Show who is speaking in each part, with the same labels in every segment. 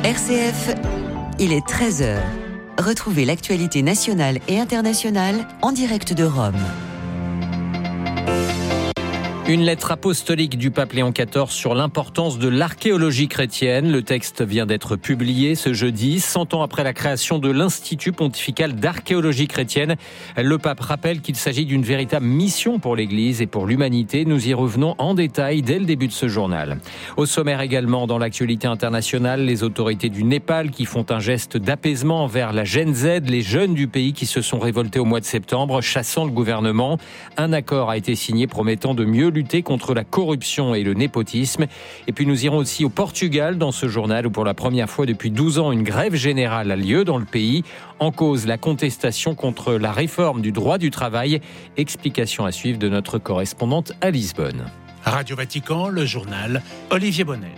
Speaker 1: RCF, il est 13h. Retrouvez l'actualité nationale et internationale en direct de Rome.
Speaker 2: Une lettre apostolique du pape Léon XIV sur l'importance de l'archéologie chrétienne. Le texte vient d'être publié ce jeudi, 100 ans après la création de l'Institut pontifical d'archéologie chrétienne. Le pape rappelle qu'il s'agit d'une véritable mission pour l'Église et pour l'humanité. Nous y revenons en détail dès le début de ce journal. Au sommaire également, dans l'actualité internationale, les autorités du Népal qui font un geste d'apaisement envers la Gen Z, les jeunes du pays qui se sont révoltés au mois de septembre, chassant le gouvernement. Un accord a été signé promettant de mieux lutter contre la corruption et le népotisme. Et puis nous irons aussi au Portugal dans ce journal où pour la première fois depuis 12 ans, une grève générale a lieu dans le pays. En cause, la contestation contre la réforme du droit du travail. Explication à suivre de notre correspondante à Lisbonne.
Speaker 3: Radio Vatican, le journal Olivier Bonnel.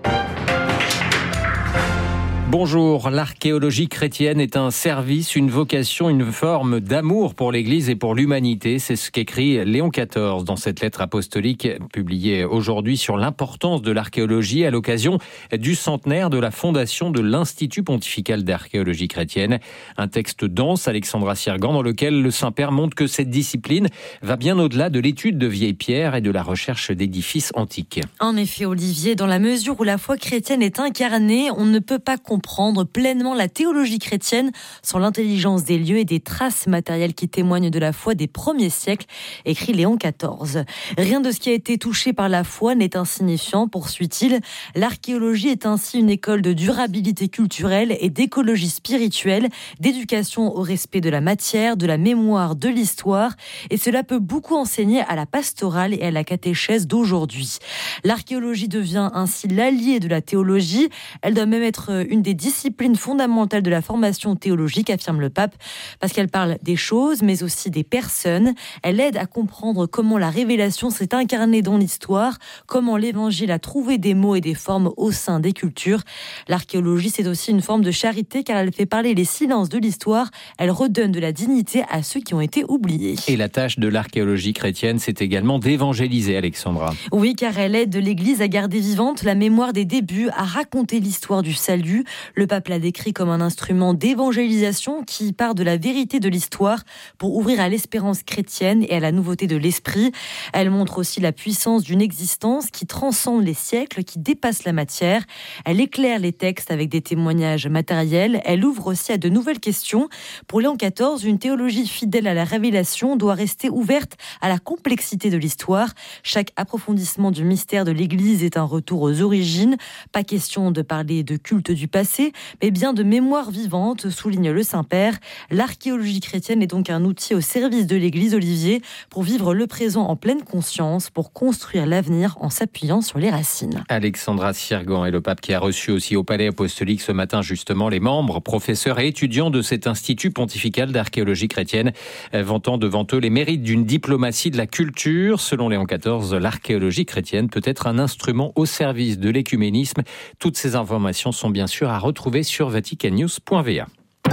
Speaker 2: Bonjour, l'archéologie chrétienne est un service, une vocation, une forme d'amour pour l'Église et pour l'humanité. C'est ce qu'écrit Léon XIV dans cette lettre apostolique publiée aujourd'hui sur l'importance de l'archéologie à l'occasion du centenaire de la fondation de l'Institut pontifical d'archéologie chrétienne. Un texte dense, Alexandra Sirgan, dans lequel le Saint-Père montre que cette discipline va bien au-delà de l'étude de vieilles pierres et de la recherche d'édifices antiques.
Speaker 4: En effet, Olivier, dans la mesure où la foi chrétienne est incarnée, on ne peut pas comprendre pleinement la théologie chrétienne sans l'intelligence des lieux et des traces matérielles qui témoignent de la foi des premiers siècles, écrit Léon XIV. Rien de ce qui a été touché par la foi n'est insignifiant, poursuit-il. L'archéologie est ainsi une école de durabilité culturelle et d'écologie spirituelle, d'éducation au respect de la matière, de la mémoire, de l'histoire, et cela peut beaucoup enseigner à la pastorale et à la catéchèse d'aujourd'hui. L'archéologie devient ainsi l'allié de la théologie. Elle doit même être une des disciplines fondamentales de la formation théologique, affirme le pape, parce qu'elle parle des choses, mais aussi des personnes. Elle aide à comprendre comment la révélation s'est incarnée dans l'histoire, comment l'évangile a trouvé des mots et des formes au sein des cultures. L'archéologie, c'est aussi une forme de charité, car elle fait parler les silences de l'histoire. Elle redonne de la dignité à ceux qui ont été oubliés.
Speaker 2: Et la tâche de l'archéologie chrétienne, c'est également d'évangéliser, Alexandra.
Speaker 4: Oui, car elle aide l'Église à garder vivante la mémoire des débuts, à raconter l'histoire du salut. Le pape l'a décrit comme un instrument d'évangélisation qui part de la vérité de l'histoire pour ouvrir à l'espérance chrétienne et à la nouveauté de l'esprit. Elle montre aussi la puissance d'une existence qui transcende les siècles, qui dépasse la matière. Elle éclaire les textes avec des témoignages matériels. Elle ouvre aussi à de nouvelles questions. Pour Léon XIV, une théologie fidèle à la révélation doit rester ouverte à la complexité de l'histoire. Chaque approfondissement du mystère de l'Église est un retour aux origines. Pas question de parler de culte du passé, mais bien de mémoire vivante, souligne le Saint-Père. L'archéologie chrétienne est donc un outil au service de l'Église, Olivier, pour vivre le présent en pleine conscience, pour construire l'avenir en s'appuyant sur les racines.
Speaker 2: Alexandra Sirgan est le pape qui a reçu aussi au Palais apostolique ce matin justement les membres, professeurs et étudiants de cet Institut pontifical d'archéologie chrétienne, vantant devant eux les mérites d'une diplomatie de la culture. Selon Léon XIV, l'archéologie chrétienne peut être un instrument au service de l'écuménisme. Toutes ces informations sont bien sûr à retrouver sur vaticannews.va.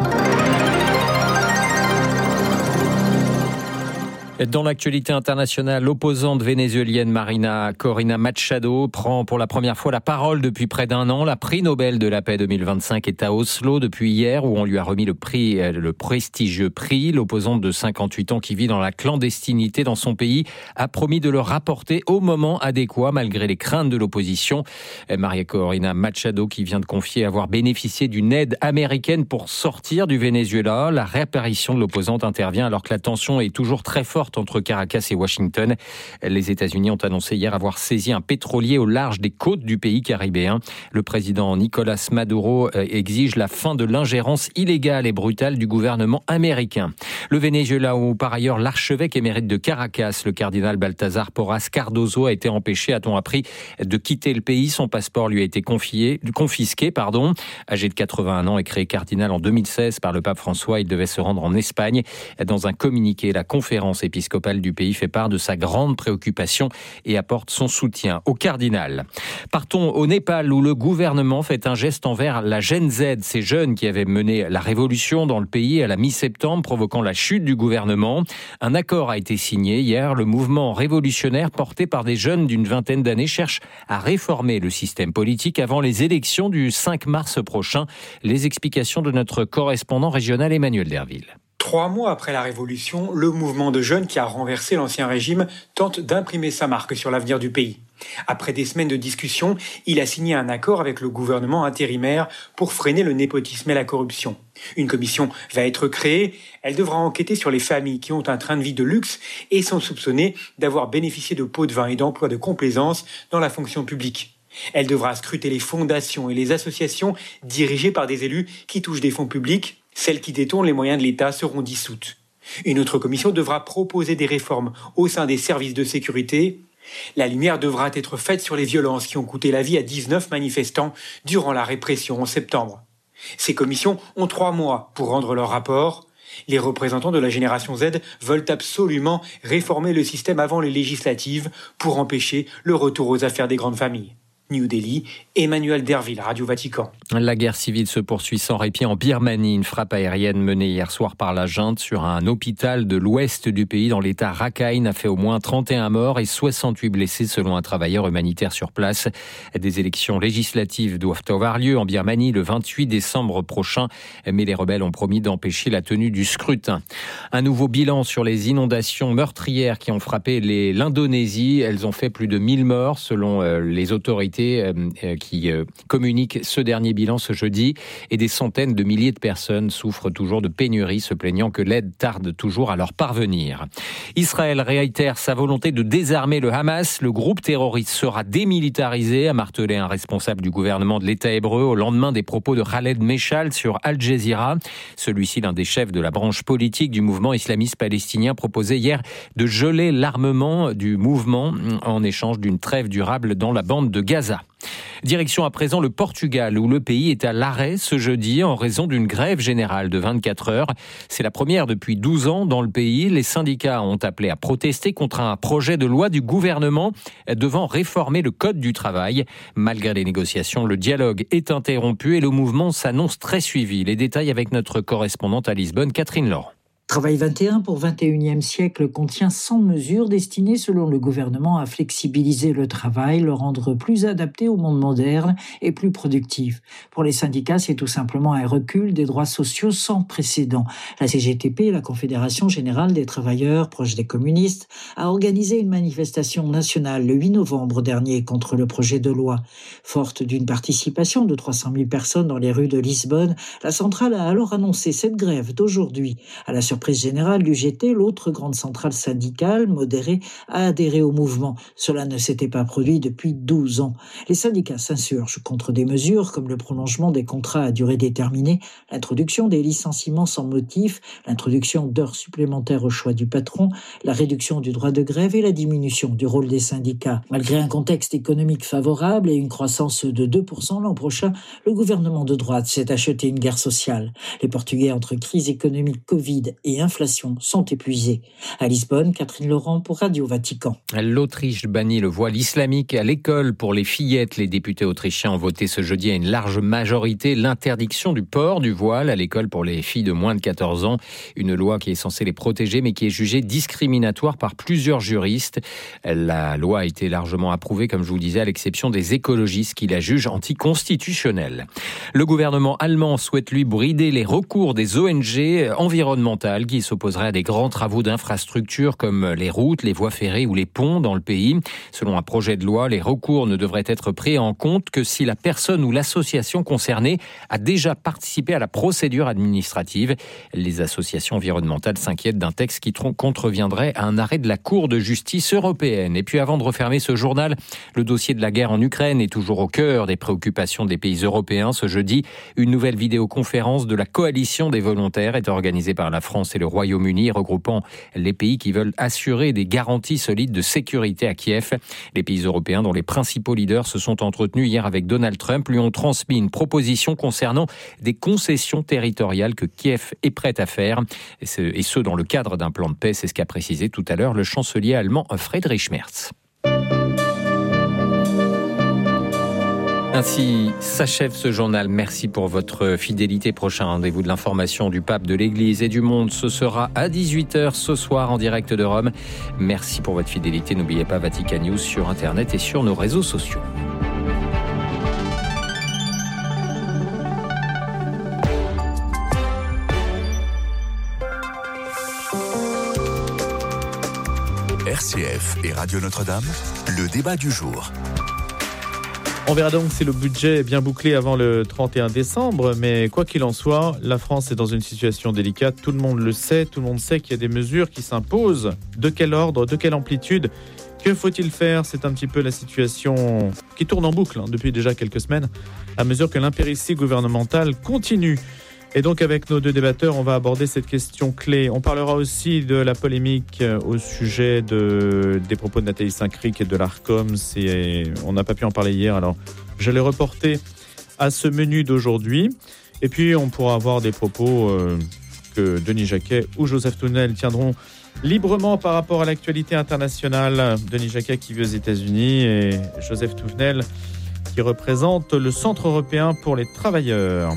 Speaker 2: Dans l'actualité internationale, l'opposante vénézuélienne Marina Corina Machado prend pour la première fois la parole depuis près d'un an. La prix Nobel de la paix 2025 est à Oslo depuis hier où on lui a remis le prestigieux prix. L'opposante de 58 ans qui vit dans la clandestinité dans son pays a promis de le rapporter au moment adéquat malgré les craintes de l'opposition. Maria Corina Machado qui vient de confier avoir bénéficié d'une aide américaine pour sortir du Venezuela. La réapparition de l'opposante intervient alors que la tension est toujours très forte entre Caracas et Washington. Les États-Unis ont annoncé hier avoir saisi un pétrolier au large des côtes du pays caribéen. Le président Nicolás Maduro exige la fin de l'ingérence illégale et brutale du gouvernement américain. Le Venezuela où par ailleurs l'archevêque émérite de Caracas, le cardinal Baltasar Porras Cardozo, a été empêché, a-t-on appris, de quitter le pays. Son passeport lui a été confisqué. Âgé de 81 ans et créé cardinal en 2016 par le pape François, il devait se rendre en Espagne. Dans un communiqué, la conférence épiscopale épiscopale du pays fait part de sa grande préoccupation et apporte son soutien au cardinal. Partons au Népal où le gouvernement fait un geste envers la Gen Z, ces jeunes qui avaient mené la révolution dans le pays à la mi-septembre, provoquant la chute du gouvernement. Un accord a été signé hier. Le mouvement révolutionnaire porté par des jeunes d'une vingtaine d'années cherche à réformer le système politique avant les élections du 5 mars prochain. Les explications de notre correspondant régional Emmanuel Derville.
Speaker 5: 3 mois après la Révolution, le mouvement de jeunes qui a renversé l'ancien régime tente d'imprimer sa marque sur l'avenir du pays. Après des semaines de discussions, il a signé un accord avec le gouvernement intérimaire pour freiner le népotisme et la corruption. Une commission va être créée. Elle devra enquêter sur les familles qui ont un train de vie de luxe et sont soupçonnées d'avoir bénéficié de pots de vin et d'emplois de complaisance dans la fonction publique. Elle devra scruter les fondations et les associations dirigées par des élus qui touchent des fonds publics. Celles qui détournent les moyens de l'État seront dissoutes. Une autre commission devra proposer des réformes au sein des services de sécurité. La lumière devra être faite sur les violences qui ont coûté la vie à 19 manifestants durant la répression en septembre. Ces commissions ont 3 mois pour rendre leur rapport. Les représentants de la génération Z veulent absolument réformer le système avant les législatives pour empêcher le retour aux affaires des grandes familles. New Delhi, Emmanuel Derville, Radio Vatican.
Speaker 2: La guerre civile se poursuit sans répit en Birmanie. Une frappe aérienne menée hier soir par la junte sur un hôpital de l'ouest du pays dans l'état Rakhine a fait au moins 31 morts et 68 blessés selon un travailleur humanitaire sur place. Des élections législatives doivent avoir lieu en Birmanie le 28 décembre prochain, mais les rebelles ont promis d'empêcher la tenue du scrutin. Un nouveau bilan sur les inondations meurtrières qui ont frappé l'Indonésie. Elles ont fait plus de 1000 morts selon les autorités qui communiquent ce dernier bilan ce jeudi, et des centaines de milliers de personnes souffrent toujours de pénurie, se plaignant que l'aide tarde toujours à leur parvenir. Israël réitère sa volonté de désarmer le Hamas. Le groupe terroriste sera démilitarisé, a martelé un responsable du gouvernement de l'État hébreu au lendemain des propos de Khaled Meshal sur Al Jazeera. Celui-ci, l'un des chefs de la branche politique du mouvement islamiste palestinien, proposait hier de geler l'armement du mouvement en échange d'une trêve durable dans la bande de Gaza. Direction à présent le Portugal où le pays est à l'arrêt ce jeudi en raison d'une grève générale de 24 heures. C'est la première depuis 12 ans dans le pays. Les syndicats ont appelé à protester contre un projet de loi du gouvernement devant réformer le code du travail. Malgré les négociations, le dialogue est interrompu et le mouvement s'annonce très suivi. Les détails avec notre correspondante à Lisbonne, Catherine Laurent.
Speaker 6: Travail 21 pour 21e siècle contient 100 mesures destinées, selon le gouvernement, à flexibiliser le travail, le rendre plus adapté au monde moderne et plus productif. Pour les syndicats, c'est tout simplement un recul des droits sociaux sans précédent. La CGTP, la Confédération Générale des Travailleurs, proche des communistes, a organisé une manifestation nationale le 8 novembre dernier contre le projet de loi. Forte d'une participation de 300 000 personnes dans les rues de Lisbonne, la centrale a alors annoncé cette grève d'aujourd'hui. À la surprise générale, l'UGT, l'autre grande centrale syndicale modérée, a adhéré au mouvement. Cela ne s'était pas produit depuis 12 ans. Les syndicats s'insurgent contre des mesures comme le prolongement des contrats à durée déterminée, l'introduction des licenciements sans motif, l'introduction d'heures supplémentaires au choix du patron, la réduction du droit de grève et la diminution du rôle des syndicats. Malgré un contexte économique favorable et une croissance de 2% l'an prochain, le gouvernement de droite s'est acheté une guerre sociale. Les Portugais, entre crise économique, Covid et inflation, sont épuisés. À Lisbonne, Catherine Laurent pour Radio Vatican.
Speaker 2: L'Autriche bannit le voile islamique à l'école pour les fillettes. Les députés autrichiens ont voté ce jeudi à une large majorité l'interdiction du port du voile à l'école pour les filles de moins de 14 ans. Une loi qui est censée les protéger mais qui est jugée discriminatoire par plusieurs juristes. La loi a été largement approuvée, comme je vous disais, à l'exception des écologistes qui la jugent anticonstitutionnelle. Le gouvernement allemand souhaite lui brider les recours des ONG environnementales qui s'opposerait à des grands travaux d'infrastructures comme les routes, les voies ferrées ou les ponts dans le pays. Selon un projet de loi, les recours ne devraient être pris en compte que si la personne ou l'association concernée a déjà participé à la procédure administrative. Les associations environnementales s'inquiètent d'un texte qui contreviendrait à un arrêt de la Cour de justice européenne. Et puis avant de refermer ce journal, le dossier de la guerre en Ukraine est toujours au cœur des préoccupations des pays européens. Ce jeudi, une nouvelle vidéoconférence de la coalition des volontaires est organisée par la France France et le Royaume-Uni, regroupant les pays qui veulent assurer des garanties solides de sécurité à Kiev. Les pays européens, dont les principaux leaders se sont entretenus hier avec Donald Trump, lui ont transmis une proposition concernant des concessions territoriales que Kiev est prête à faire, et ce dans le cadre d'un plan de paix. C'est ce qu'a précisé tout à l'heure le chancelier allemand Friedrich Merz. Ainsi s'achève ce journal. Merci pour votre fidélité. Prochain rendez-vous de l'information du pape, de l'Église et du monde. Ce sera à 18h ce soir en direct de Rome. Merci pour votre fidélité. N'oubliez pas Vatican News sur Internet et sur nos réseaux sociaux.
Speaker 7: RCF et Radio Notre-Dame, le débat du jour.
Speaker 8: On verra donc si le budget est bien bouclé avant le 31 décembre, mais quoi qu'il en soit, la France est dans une situation délicate, tout le monde le sait, tout le monde sait qu'il y a des mesures qui s'imposent. De quel ordre, de quelle amplitude ? Que faut-il faire ? C'est un petit peu la situation qui tourne en boucle depuis déjà quelques semaines, à mesure que l'impéritie gouvernementale continue. Et donc avec nos deux débatteurs, on va aborder cette question clé. On parlera aussi de la polémique au sujet des propos de Nathalie Saint-Cric et de l'Arcom. On n'a pas pu en parler hier, alors je l'ai reporté à ce menu d'aujourd'hui. Et puis on pourra avoir des propos que Denis Jacquet ou Joseph Tournel tiendront librement par rapport à l'actualité internationale. Denis Jacquet qui vit aux États-Unis et Joseph Tournel qui représente le Centre européen pour les travailleurs.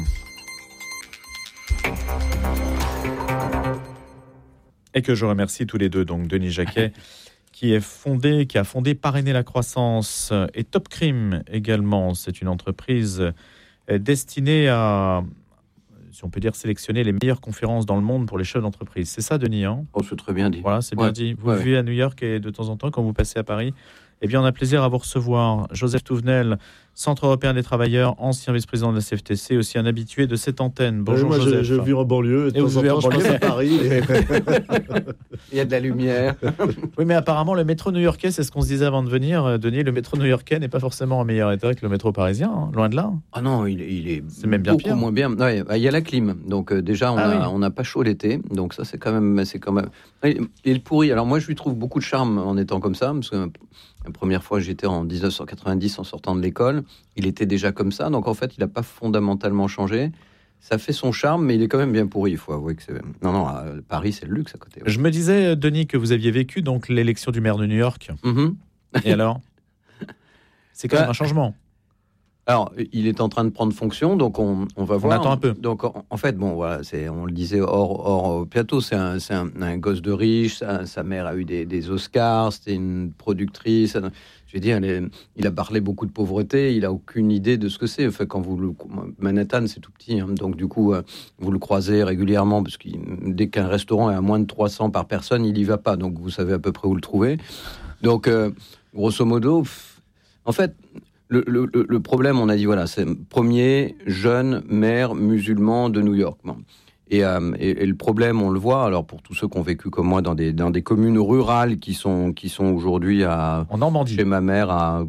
Speaker 8: Et que je remercie tous les deux, donc Denis Jacquet, qui a fondé Parrainer la croissance, et Top Crime également. C'est une entreprise destinée à, si on peut dire, sélectionner les meilleures conférences dans le monde pour les chefs d'entreprise. C'est ça, Denis, hein ?
Speaker 9: Oh, c'est très bien dit.
Speaker 8: Voilà, c'est bien dit. Vous vivez à New York et de temps en temps, quand vous passez à Paris, eh bien, on a plaisir à vous recevoir. Joseph Touvenel, Centre européen des travailleurs, ancien vice-président de la CFTC, aussi un habitué de cette antenne. Bonjour,
Speaker 10: moi,
Speaker 8: Joseph.
Speaker 10: Je vis en banlieue, et de temps en temps, je passe à Paris.
Speaker 9: Il y a de la lumière.
Speaker 8: Oui, mais apparemment, le métro new-yorkais, c'est ce qu'on se disait avant de venir, Denis, le métro new-yorkais n'est pas forcément en meilleur état que le métro parisien, hein, loin de là.
Speaker 9: Ah non, il est
Speaker 8: c'est même bien
Speaker 9: beaucoup
Speaker 8: pire.
Speaker 9: moins bien. Ouais, il y a la clim, donc déjà, on n'a pas chaud l'été, donc ça, c'est quand même... Et le pourri, alors moi, je lui trouve beaucoup de charme en étant comme ça, parce que la première fois, j'étais en 1990 en sortant de l'école. Il était déjà comme ça, donc en fait, il n'a pas fondamentalement changé. Ça fait son charme, mais il est quand même bien pourri. Il faut avouer que c'est... Non, Paris, c'est le luxe à côté. Ouais.
Speaker 8: Je me disais, Denis, que vous aviez vécu donc l'élection du maire de New York.
Speaker 9: Mm-hmm.
Speaker 8: Et alors ? C'est quand même un changement.
Speaker 9: Alors, il est en train de prendre fonction, donc on va voir.
Speaker 8: On attend un peu.
Speaker 9: Donc, en fait, bon, voilà, on le disait hors plateau, c'est un gosse de riche, sa mère a eu des Oscars, c'était une productrice. Je veux dire, il a parlé beaucoup de pauvreté, il a aucune idée de ce que c'est. Enfin, Manhattan, c'est tout petit, hein, donc du coup, vous le croisez régulièrement, parce que dès qu'un restaurant est à moins de 300 par personne, il y va pas, donc vous savez à peu près où le trouver. Donc, grosso modo, en fait... Le problème, on a dit, voilà, c'est premier jeune maire musulman de New York. Bon. Et le problème, on le voit, alors pour tous ceux qui ont vécu comme moi dans des communes rurales qui sont aujourd'hui en
Speaker 8: Normandie,
Speaker 9: chez ma mère, à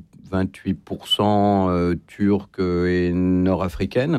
Speaker 9: 28% turques et nord-africaines,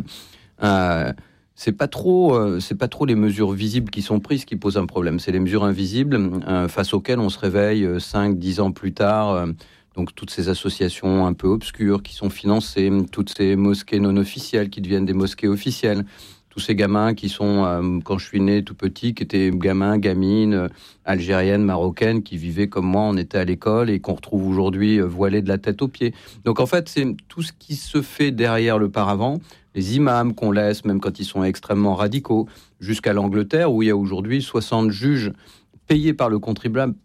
Speaker 9: c'est pas trop les mesures visibles qui sont prises qui posent un problème. C'est les mesures invisibles face auxquelles on se réveille 5-10 ans plus tard. Donc toutes ces associations un peu obscures qui sont financées, toutes ces mosquées non officielles qui deviennent des mosquées officielles, tous ces gamins qui sont, quand je suis né tout petit, qui étaient gamins, gamines, algériennes, marocaines, qui vivaient comme moi, on était à l'école et qu'on retrouve aujourd'hui voilés de la tête aux pieds. Donc en fait, c'est tout ce qui se fait derrière le paravent, les imams qu'on laisse, même quand ils sont extrêmement radicaux, jusqu'à l'Angleterre, où il y a aujourd'hui 60 juges payés par le contribuable,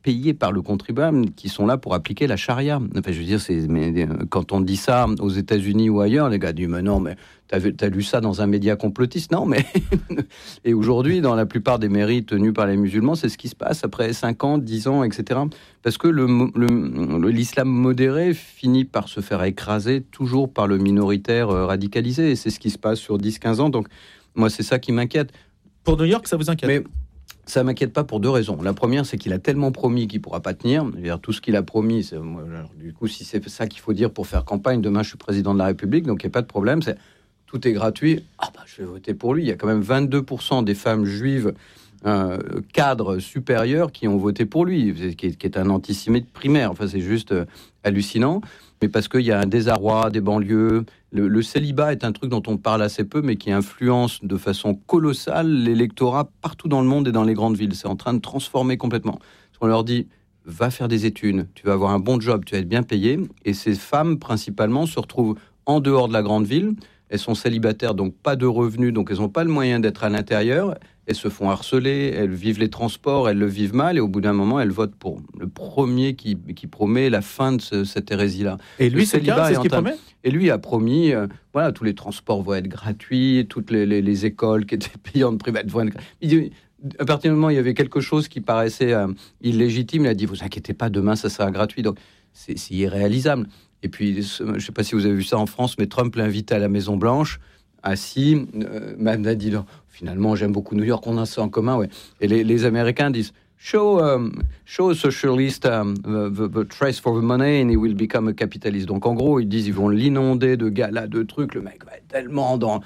Speaker 9: qui sont là pour appliquer la charia. Enfin, je veux dire, quand on dit ça aux États-Unis ou ailleurs, les gars disent, mais non, mais t'as lu ça dans un média complotiste ? Non, mais... Et aujourd'hui, dans la plupart des mairies tenues par les musulmans, c'est ce qui se passe après 5 ans, 10 ans, etc. Parce que l'islam modéré finit par se faire écraser toujours par le minoritaire radicalisé. Et c'est ce qui se passe sur 10-15 ans. Donc, moi, c'est ça qui m'inquiète.
Speaker 8: Pour New York, ça vous inquiète ?
Speaker 9: Mais ça m'inquiète pas pour 2 raisons. La première, c'est qu'il a tellement promis qu'il pourra pas tenir. Tout ce qu'il a promis, du coup, si c'est ça qu'il faut dire pour faire campagne, demain, je suis président de la République, donc il n'y a pas de problème. Tout est gratuit. Je vais voter pour lui. Il y a quand même 22% des femmes juives cadres supérieurs qui ont voté pour lui, qui est un antisémite primaire. Enfin, c'est juste hallucinant. Mais parce qu'il y a un désarroi des banlieues. Le célibat est un truc dont on parle assez peu, mais qui influence de façon colossale l'électorat partout dans le monde et dans les grandes villes. C'est en train de transformer complètement. On leur dit, va faire des études, tu vas avoir un bon job, tu vas être bien payé. Et ces femmes, principalement, se retrouvent en dehors de la grande ville. Elles sont célibataires, donc pas de revenus, donc elles n'ont pas le moyen d'être à l'intérieur. Elles se font harceler, elles vivent les transports, elles le vivent mal, et au bout d'un moment, elles votent pour le premier qui promet la fin de cette hérésie-là.
Speaker 8: Et lui, c'est ce qu'il promet ?
Speaker 9: Et lui a promis, tous les transports vont être gratuits, toutes les écoles qui étaient payantes privées vont être gratuites. À partir du moment où il y avait quelque chose qui paraissait illégitime, il a dit, vous inquiétez pas, demain, ça sera gratuit. Donc, c'est irréalisable. Et puis, je ne sais pas si vous avez vu ça en France, mais Trump l'invite à la Maison-Blanche, assis. Madame a dit, finalement, j'aime beaucoup New York, on a ça en commun. Ouais. Et les Américains disent, show a socialist the trace for the money and he will become a capitalist. Donc, en gros, ils disent, ils vont l'inonder de galas, de trucs. Le mec va être tellement dans...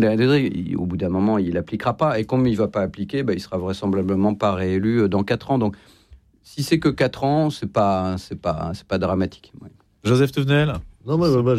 Speaker 9: Au bout d'un moment, il n'appliquera pas. Et comme il ne va pas appliquer, il sera vraisemblablement pas réélu dans 4 ans. Donc, si c'est que 4 ans, c'est pas dramatique. Ouais.
Speaker 8: Joseph Touvenel ?
Speaker 10: Non,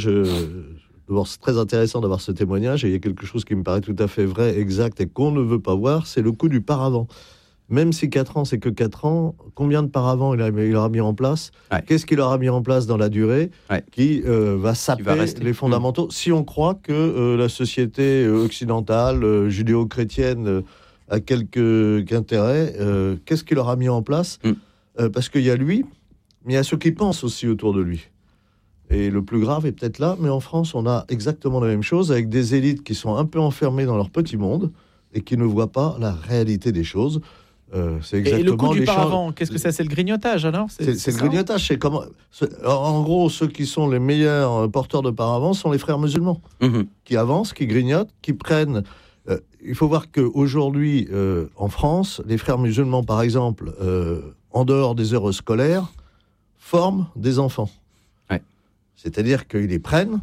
Speaker 10: d'abord, c'est très intéressant d'avoir ce témoignage, et il y a quelque chose qui me paraît tout à fait vrai, exact, et qu'on ne veut pas voir, c'est le coût du paravent. Même si 4 ans, c'est que 4 ans, combien de paravents il aura mis en place ? Qu'est-ce qu'il aura mis en place dans la durée qui va saper les fondamentaux ? Si on croit que la société occidentale, judéo-chrétienne, a quelques intérêts, qu'est-ce qu'il aura mis en place ? Parce qu'il y a lui, mais il y a ceux qui pensent aussi autour de lui. Et le plus grave est peut-être là, mais en France, on a exactement la même chose, avec des élites qui sont un peu enfermées dans leur petit monde et qui ne voient pas la réalité des choses. C'est exactement.
Speaker 8: Et le coup du paravent, qu'est-ce que c'est ? C'est le grignotage, alors ?
Speaker 10: C'est le grignotage. C'est comment... En gros, ceux qui sont les meilleurs porteurs de paravent sont les frères musulmans, qui avancent, qui grignotent, qui prennent... il faut voir qu'aujourd'hui, en France, les frères musulmans, par exemple, en dehors des heures scolaires, forment des enfants. C'est-à-dire qu'ils les prennent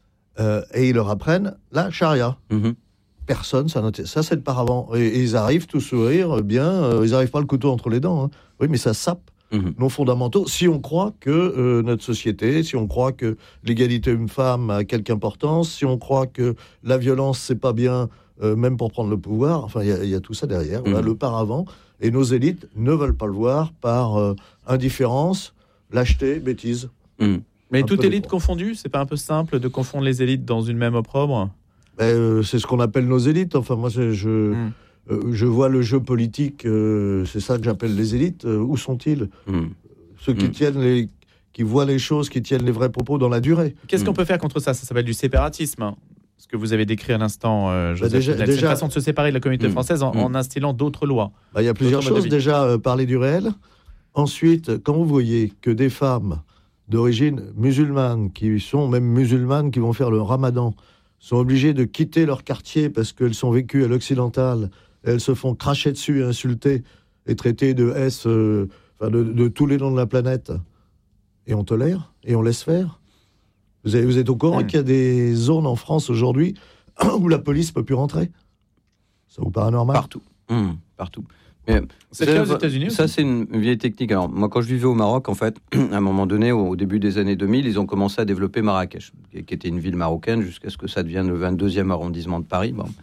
Speaker 10: et ils leur apprennent la charia. Personne, ça c'est le paravent. Et ils arrivent tout sourire, bien, ils n'arrivent pas le couteau entre les dents. Oui, mais ça sape nos fondamentaux. Si on croit que notre société, si on croit que l'égalité homme-femme a quelque importance, si on croit que la violence, c'est pas bien, même pour prendre le pouvoir, enfin, il y a tout ça derrière. Voilà, le paravent. Et nos élites ne veulent pas le voir par indifférence, lâcheté, bêtise.
Speaker 8: Mais toute élite confondue, c'est pas un peu simple de confondre les élites dans une même opprobre ?
Speaker 10: C'est ce qu'on appelle nos élites. Enfin, moi, je vois le jeu politique, c'est ça que j'appelle les élites. Où sont-ils ? Ceux qui voient les choses, qui tiennent les vrais propos dans la durée.
Speaker 8: Qu'est-ce qu'on peut faire contre ça ? Ça s'appelle du séparatisme. Ce que vous avez décrit à l'instant, Joseph. C'est une façon de se séparer de la communauté française en instillant d'autres lois.
Speaker 10: Il y a plusieurs choses. Déjà, parler du réel. Ensuite, quand vous voyez que des femmes d'origine musulmane, qui sont même musulmanes, qui vont faire le ramadan, sont obligées de quitter leur quartier parce qu'elles sont vécues à l'occidental, elles se font cracher dessus, insulter et traiter de S, de tous les noms de la planète. Et on tolère, et on laisse faire. Vous êtes au courant qu'il y a des zones en France aujourd'hui où la police ne peut plus rentrer ? Ça vous paraît normal ?
Speaker 9: Partout. Partout. Mais
Speaker 8: c'est le cas aux États-Unis aussi.
Speaker 9: Ça, c'est une vieille technique. Alors, moi, quand je vivais au Maroc, en fait, à un moment donné, au début des années 2000, ils ont commencé à développer Marrakech, qui était une ville marocaine, jusqu'à ce que ça devienne le 22e arrondissement de Paris. Bon.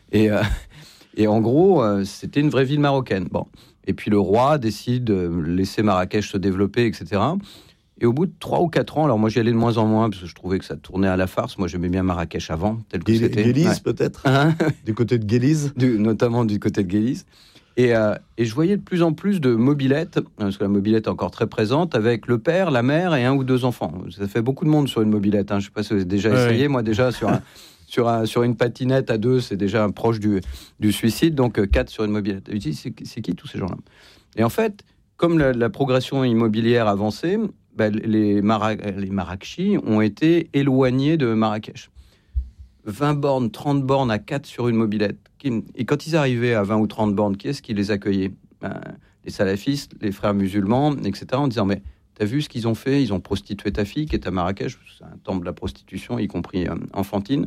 Speaker 9: Et en gros, c'était une vraie ville marocaine. Bon. Et puis le roi décide de laisser Marrakech se développer, etc. Et au bout de 3 ou 4 ans, alors moi j'y allais de moins en moins, parce que je trouvais que ça tournait à la farce. Moi j'aimais bien Marrakech avant, tel que c'était.
Speaker 10: Guélise peut-être du côté de Guélise
Speaker 9: notamment du côté de Guélise. Et je voyais de plus en plus de mobylettes, parce que la mobylette est encore très présente, avec le père, la mère et 1 ou 2 enfants. Ça fait beaucoup de monde sur une mobylette. Je ne sais pas si vous avez déjà essayé. Moi, déjà, sur une patinette à 2, c'est déjà proche du suicide. Donc, 4 sur une mobylette. C'est qui tous ces gens-là ? Et en fait, comme la progression immobilière avançait, les Marrakechis ont été éloignés de Marrakech. 20 bornes, 30 bornes à 4 sur une mobylette. Et quand ils arrivaient à 20 ou 30 bornes, qui est-ce qui les accueillait ? Les salafistes, les frères musulmans, etc. En disant, mais t'as vu ce qu'ils ont fait ? Ils ont prostitué ta fille qui est à Marrakech, c'est un temple de la prostitution, y compris enfantine.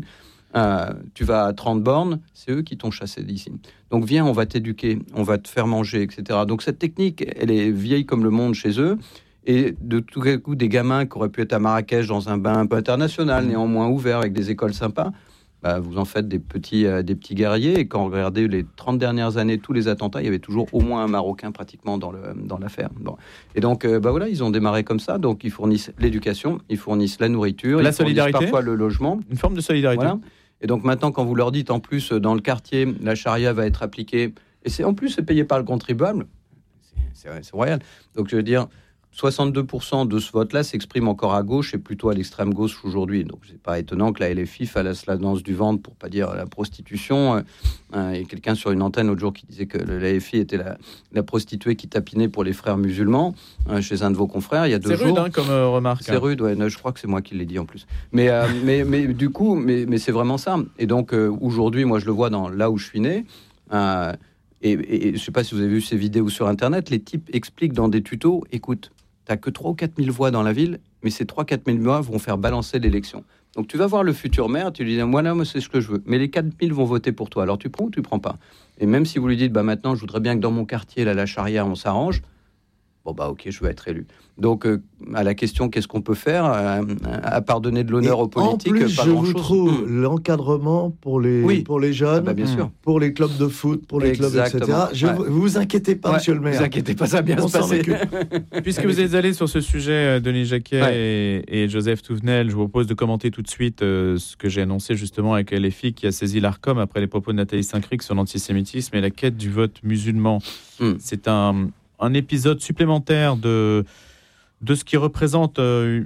Speaker 9: Tu vas à 30 bornes, c'est eux qui t'ont chassé d'ici. Donc viens, on va t'éduquer, on va te faire manger, etc. Donc cette technique, elle est vieille comme le monde chez eux. Et de tout à coup, des gamins qui auraient pu être à Marrakech dans un bain un peu international, néanmoins ouvert, avec des écoles sympas, vous en faites des petits guerriers. Et quand on regardait les 30 dernières années, tous les attentats, il y avait toujours au moins un Marocain pratiquement dans l'affaire. Bon. Et donc, voilà, ils ont démarré comme ça. Donc, ils fournissent l'éducation, ils fournissent la nourriture,
Speaker 8: la
Speaker 9: ils
Speaker 8: solidarité,
Speaker 9: fournissent parfois le logement.
Speaker 8: Une forme de solidarité.
Speaker 9: Voilà. Et donc, maintenant, quand vous leur dites, en plus, dans le quartier, la charia va être appliquée, et c'est payé par le contribuable, c'est royal. Donc, je veux dire... 62% de ce vote-là s'exprime encore à gauche et plutôt à l'extrême gauche aujourd'hui. Donc, c'est pas étonnant que la LFI fasse la danse du ventre, pour pas dire la prostitution. Et quelqu'un sur une antenne l'autre jour qui disait que la LFI était la prostituée qui tapinait pour les frères musulmans chez un de vos confrères il y a 2 jours.
Speaker 8: C'est rude comme remarque.
Speaker 9: C'est rude, ouais. Je crois que c'est moi qui l'ai dit en plus. Mais du coup, c'est vraiment ça. Et donc, aujourd'hui, moi, je le vois là où je suis né. Et je sais pas si vous avez vu ces vidéos sur Internet, les types expliquent dans des tutos, écoute, t'as que 3 ou 4 000 voix dans la ville, mais ces 3 4 000 voix vont faire balancer l'élection. Donc tu vas voir le futur maire, tu lui dis, moi c'est ce que je veux, mais les 4 000 vont voter pour toi, alors tu prends ou tu prends pas? Et même si vous lui dites, maintenant je voudrais bien que dans mon quartier, là, la charia, on s'arrange, ok, je veux être élu. Donc, à la question, qu'est-ce qu'on peut faire à part donner de l'honneur aux politiques?
Speaker 10: En plus,
Speaker 9: pas
Speaker 10: je
Speaker 9: grand-chose.
Speaker 10: vous trouve l'encadrement pour les jeunes,
Speaker 9: bien sûr.
Speaker 10: pour les clubs de foot, pour les clubs, etc. Vous inquiétez pas, monsieur le maire.
Speaker 9: Vous inquiétez pas, ça va bien se passer.
Speaker 8: Puisque vous êtes allé sur ce sujet, Denis Jacquet et Joseph Touvenel, je vous propose de commenter tout de suite ce que j'ai annoncé justement avec LFI qui a saisi l'Arcom après les propos de Nathalie Saint-Cric sur l'antisémitisme et la quête du vote musulman. C'est un épisode supplémentaire de ce qui représente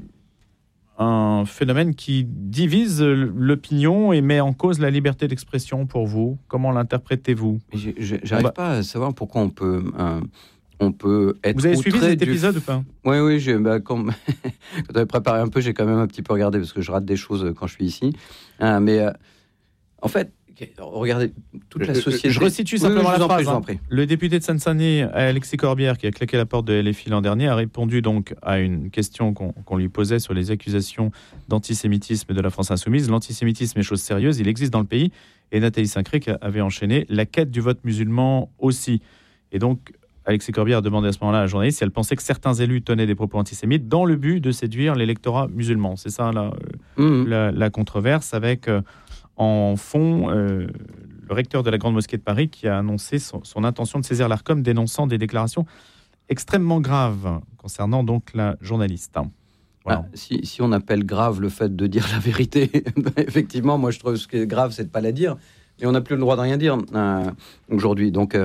Speaker 8: un phénomène qui divise l'opinion et met en cause la liberté d'expression pour vous. Comment l'interprétez-vous?
Speaker 9: J'arrive pas à savoir pourquoi on peut être...
Speaker 8: Vous avez suivi cet épisode ou pas?
Speaker 9: Oui, quand j'avais préparé un peu, j'ai quand même un petit peu regardé parce que je rate des choses quand je suis ici. En fait, regardez toute la société.
Speaker 8: Je resitue simplement la phrase.
Speaker 9: Prie.
Speaker 8: Le député de Seine-Saint-Denis, Alexis Corbière, qui a claqué la porte de LFI l'an dernier, a répondu donc à une question qu'on lui posait sur les accusations d'antisémitisme de la France insoumise. L'antisémitisme est chose sérieuse, il existe dans le pays. Et Nathalie Saint-Cric avait enchaîné la quête du vote musulman aussi. Et donc, Alexis Corbière a demandé à ce moment-là à la journaliste si elle pensait que certains élus tenaient des propos antisémites dans le but de séduire l'électorat musulman. C'est ça la controverse avec... En fond, le recteur de la Grande Mosquée de Paris qui a annoncé son intention de saisir l'Arcom, dénonçant des déclarations extrêmement graves concernant donc la journaliste. Voilà.
Speaker 9: Si on appelle grave le fait de dire la vérité, effectivement, moi je trouve que ce qui est grave, c'est de ne pas la dire. Et on n'a plus le droit de rien dire aujourd'hui. Donc,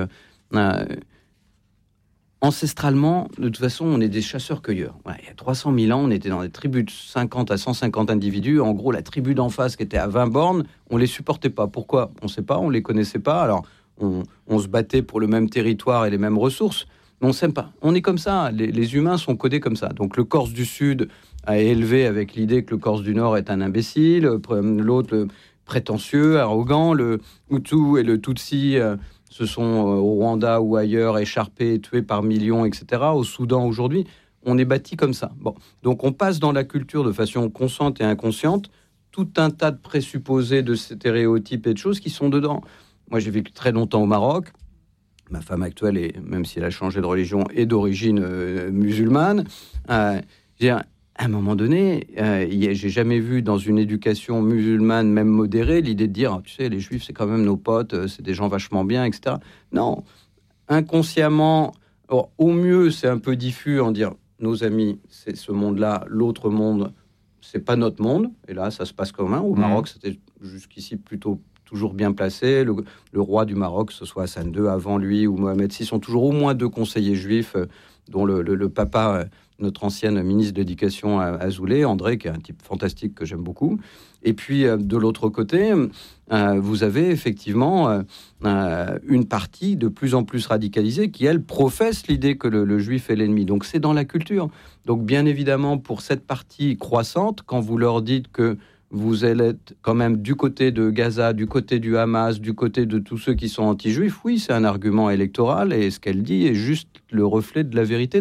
Speaker 9: ancestralement, de toute façon, on est des chasseurs-cueilleurs. Il y a 300 000 ans, on était dans des tribus de 50 à 150 individus. En gros, la tribu d'en face qui était à 20 bornes, on ne les supportait pas. Pourquoi? On ne sait pas, on ne les connaissait pas. Alors, on se battait pour le même territoire et les mêmes ressources, mais on ne s'aime pas. On est comme ça, les humains sont codés comme ça. Donc, le Corse du Sud a élevé avec l'idée que le Corse du Nord est un imbécile, l'autre, le prétentieux, arrogant, le Hutu et le Tutsi... se sont au Rwanda ou ailleurs écharpés, tués par millions, etc. Au Soudan aujourd'hui, on est bâti comme ça. Bon, donc on passe dans la culture de façon consciente et inconsciente tout un tas de présupposés, de stéréotypes et de choses qui sont dedans. Moi, j'ai vécu très longtemps au Maroc. Ma femme actuelle, même si elle a changé de religion, est d'origine musulmane. À un moment donné, j'ai jamais vu dans une éducation musulmane, même modérée, l'idée de dire, tu sais, les juifs, c'est quand même nos potes, c'est des gens vachement bien, etc. Non, inconsciemment, au mieux, c'est un peu diffus en dire, nos amis, c'est ce monde-là, l'autre monde, c'est pas notre monde. Et là, ça se passe comme un. Au Maroc, c'était jusqu'ici plutôt toujours bien placé. Le roi du Maroc, que ce soit Hassan II avant lui ou Mohamed VI, sont toujours au moins 2 conseillers juifs, dont le papa... notre ancienne ministre de l'Éducation Azoulay, André, qui est un type fantastique que j'aime beaucoup. Et puis, de l'autre côté, vous avez effectivement une partie de plus en plus radicalisée qui, elle, professe l'idée que le juif est l'ennemi. Donc, c'est dans la culture. Donc, bien évidemment, pour cette partie croissante, quand vous leur dites que vous allez être quand même du côté de Gaza, du côté du Hamas, du côté de tous ceux qui sont anti-juifs, oui, c'est un argument électoral et ce qu'elle dit est juste le reflet de la vérité. Donc,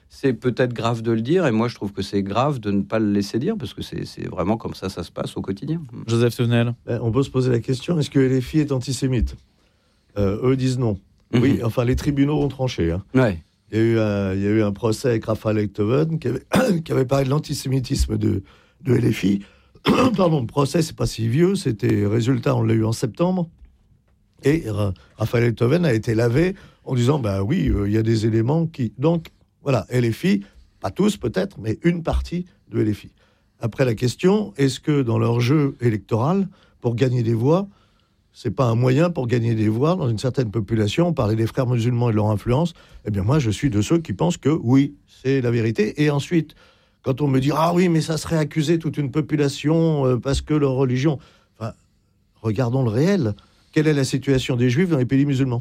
Speaker 9: c'est peut-être grave de le dire, et moi je trouve que c'est grave de ne pas le laisser dire, parce que c'est vraiment comme ça se passe au quotidien.
Speaker 8: Joseph Touvenel.
Speaker 10: On peut se poser la question, est-ce que LFI est antisémite ? Eux disent non. Oui, enfin les tribunaux ont tranché. Hein.
Speaker 9: Ouais.
Speaker 10: Il y a eu un procès avec Raphaël Enthoven qui avait parlé de l'antisémitisme de LFI. Pardon, le procès, c'est pas si vieux, résultat, on l'a eu en septembre. Et Raphaël Enthoven a été lavé en disant, oui, il y a des éléments qui... Donc, voilà, LFI, pas tous peut-être, mais une partie de LFI. Après la question, est-ce que dans leur jeu électoral, pour gagner des voix, c'est pas un moyen pour gagner des voix dans une certaine population? On parlait des frères musulmans et de leur influence. Eh bien, moi, je suis de ceux qui pensent que oui, c'est la vérité. Et ensuite, quand on me dit « Ah oui, mais ça serait accuser toute une population parce que leur religion... » Enfin, regardons le réel. Quelle est la situation des Juifs dans les pays musulmans?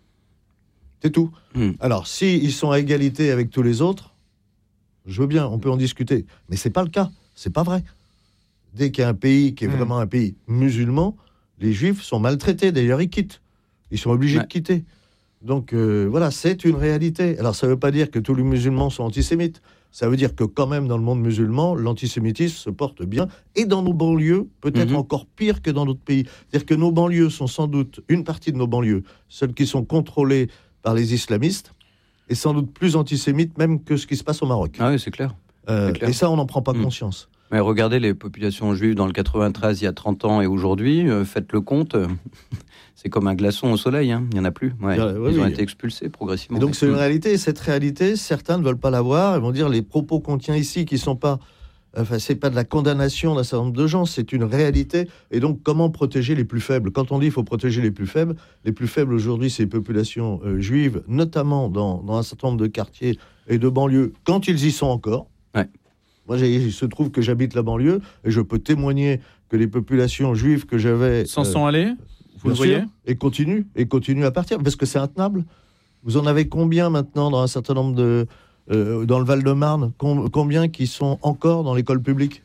Speaker 10: C'est tout. Alors, s'ils sont à égalité avec tous les autres, je veux bien, on peut en discuter. Mais c'est pas le cas. C'est pas vrai. Dès qu'il y a un pays qui est vraiment un pays musulman, les Juifs sont maltraités. D'ailleurs, ils quittent. Ils sont obligés de quitter. Donc, voilà, c'est une réalité. Alors, ça ne veut pas dire que tous les musulmans sont antisémites. Ça veut dire que quand même, dans le monde musulman, l'antisémitisme se porte bien. Et dans nos banlieues, peut-être encore pire que dans d'autres pays. C'est-à-dire que nos banlieues sont sans doute, une partie de nos banlieues, celles qui sont contrôlées par les islamistes, est sans doute plus antisémite même que ce qui se passe au Maroc.
Speaker 9: Ah oui, c'est clair.
Speaker 10: Et ça, on n'en prend pas conscience.
Speaker 9: Mais regardez les populations juives dans le 93, il y a 30 ans et aujourd'hui, faites le compte, c'est comme un glaçon au soleil, hein. Il n'y en a plus. Ouais. Ils ont été expulsés progressivement.
Speaker 10: Et donc c'est une réalité, et cette réalité, certains ne veulent pas la voir, ils vont dire les propos qu'on tient ici, qui sont pas... Enfin, c'est pas de la condamnation d'un certain nombre de gens, c'est une réalité. Et donc, comment protéger les plus faibles? Quand on dit qu'il faut protéger les plus faibles aujourd'hui, c'est les populations juives, notamment dans un certain nombre de quartiers et de banlieues, quand ils y sont encore.
Speaker 9: Ouais.
Speaker 10: Moi, il se trouve que j'habite la banlieue et je peux témoigner que les populations juives que j'avais...
Speaker 8: S'en sont allées, vous le voyez ?
Speaker 10: Et continuent à partir, parce que c'est intenable. Vous en avez combien maintenant dans un certain nombre de... dans le Val-de-Marne, combien qui sont encore dans l'école publique?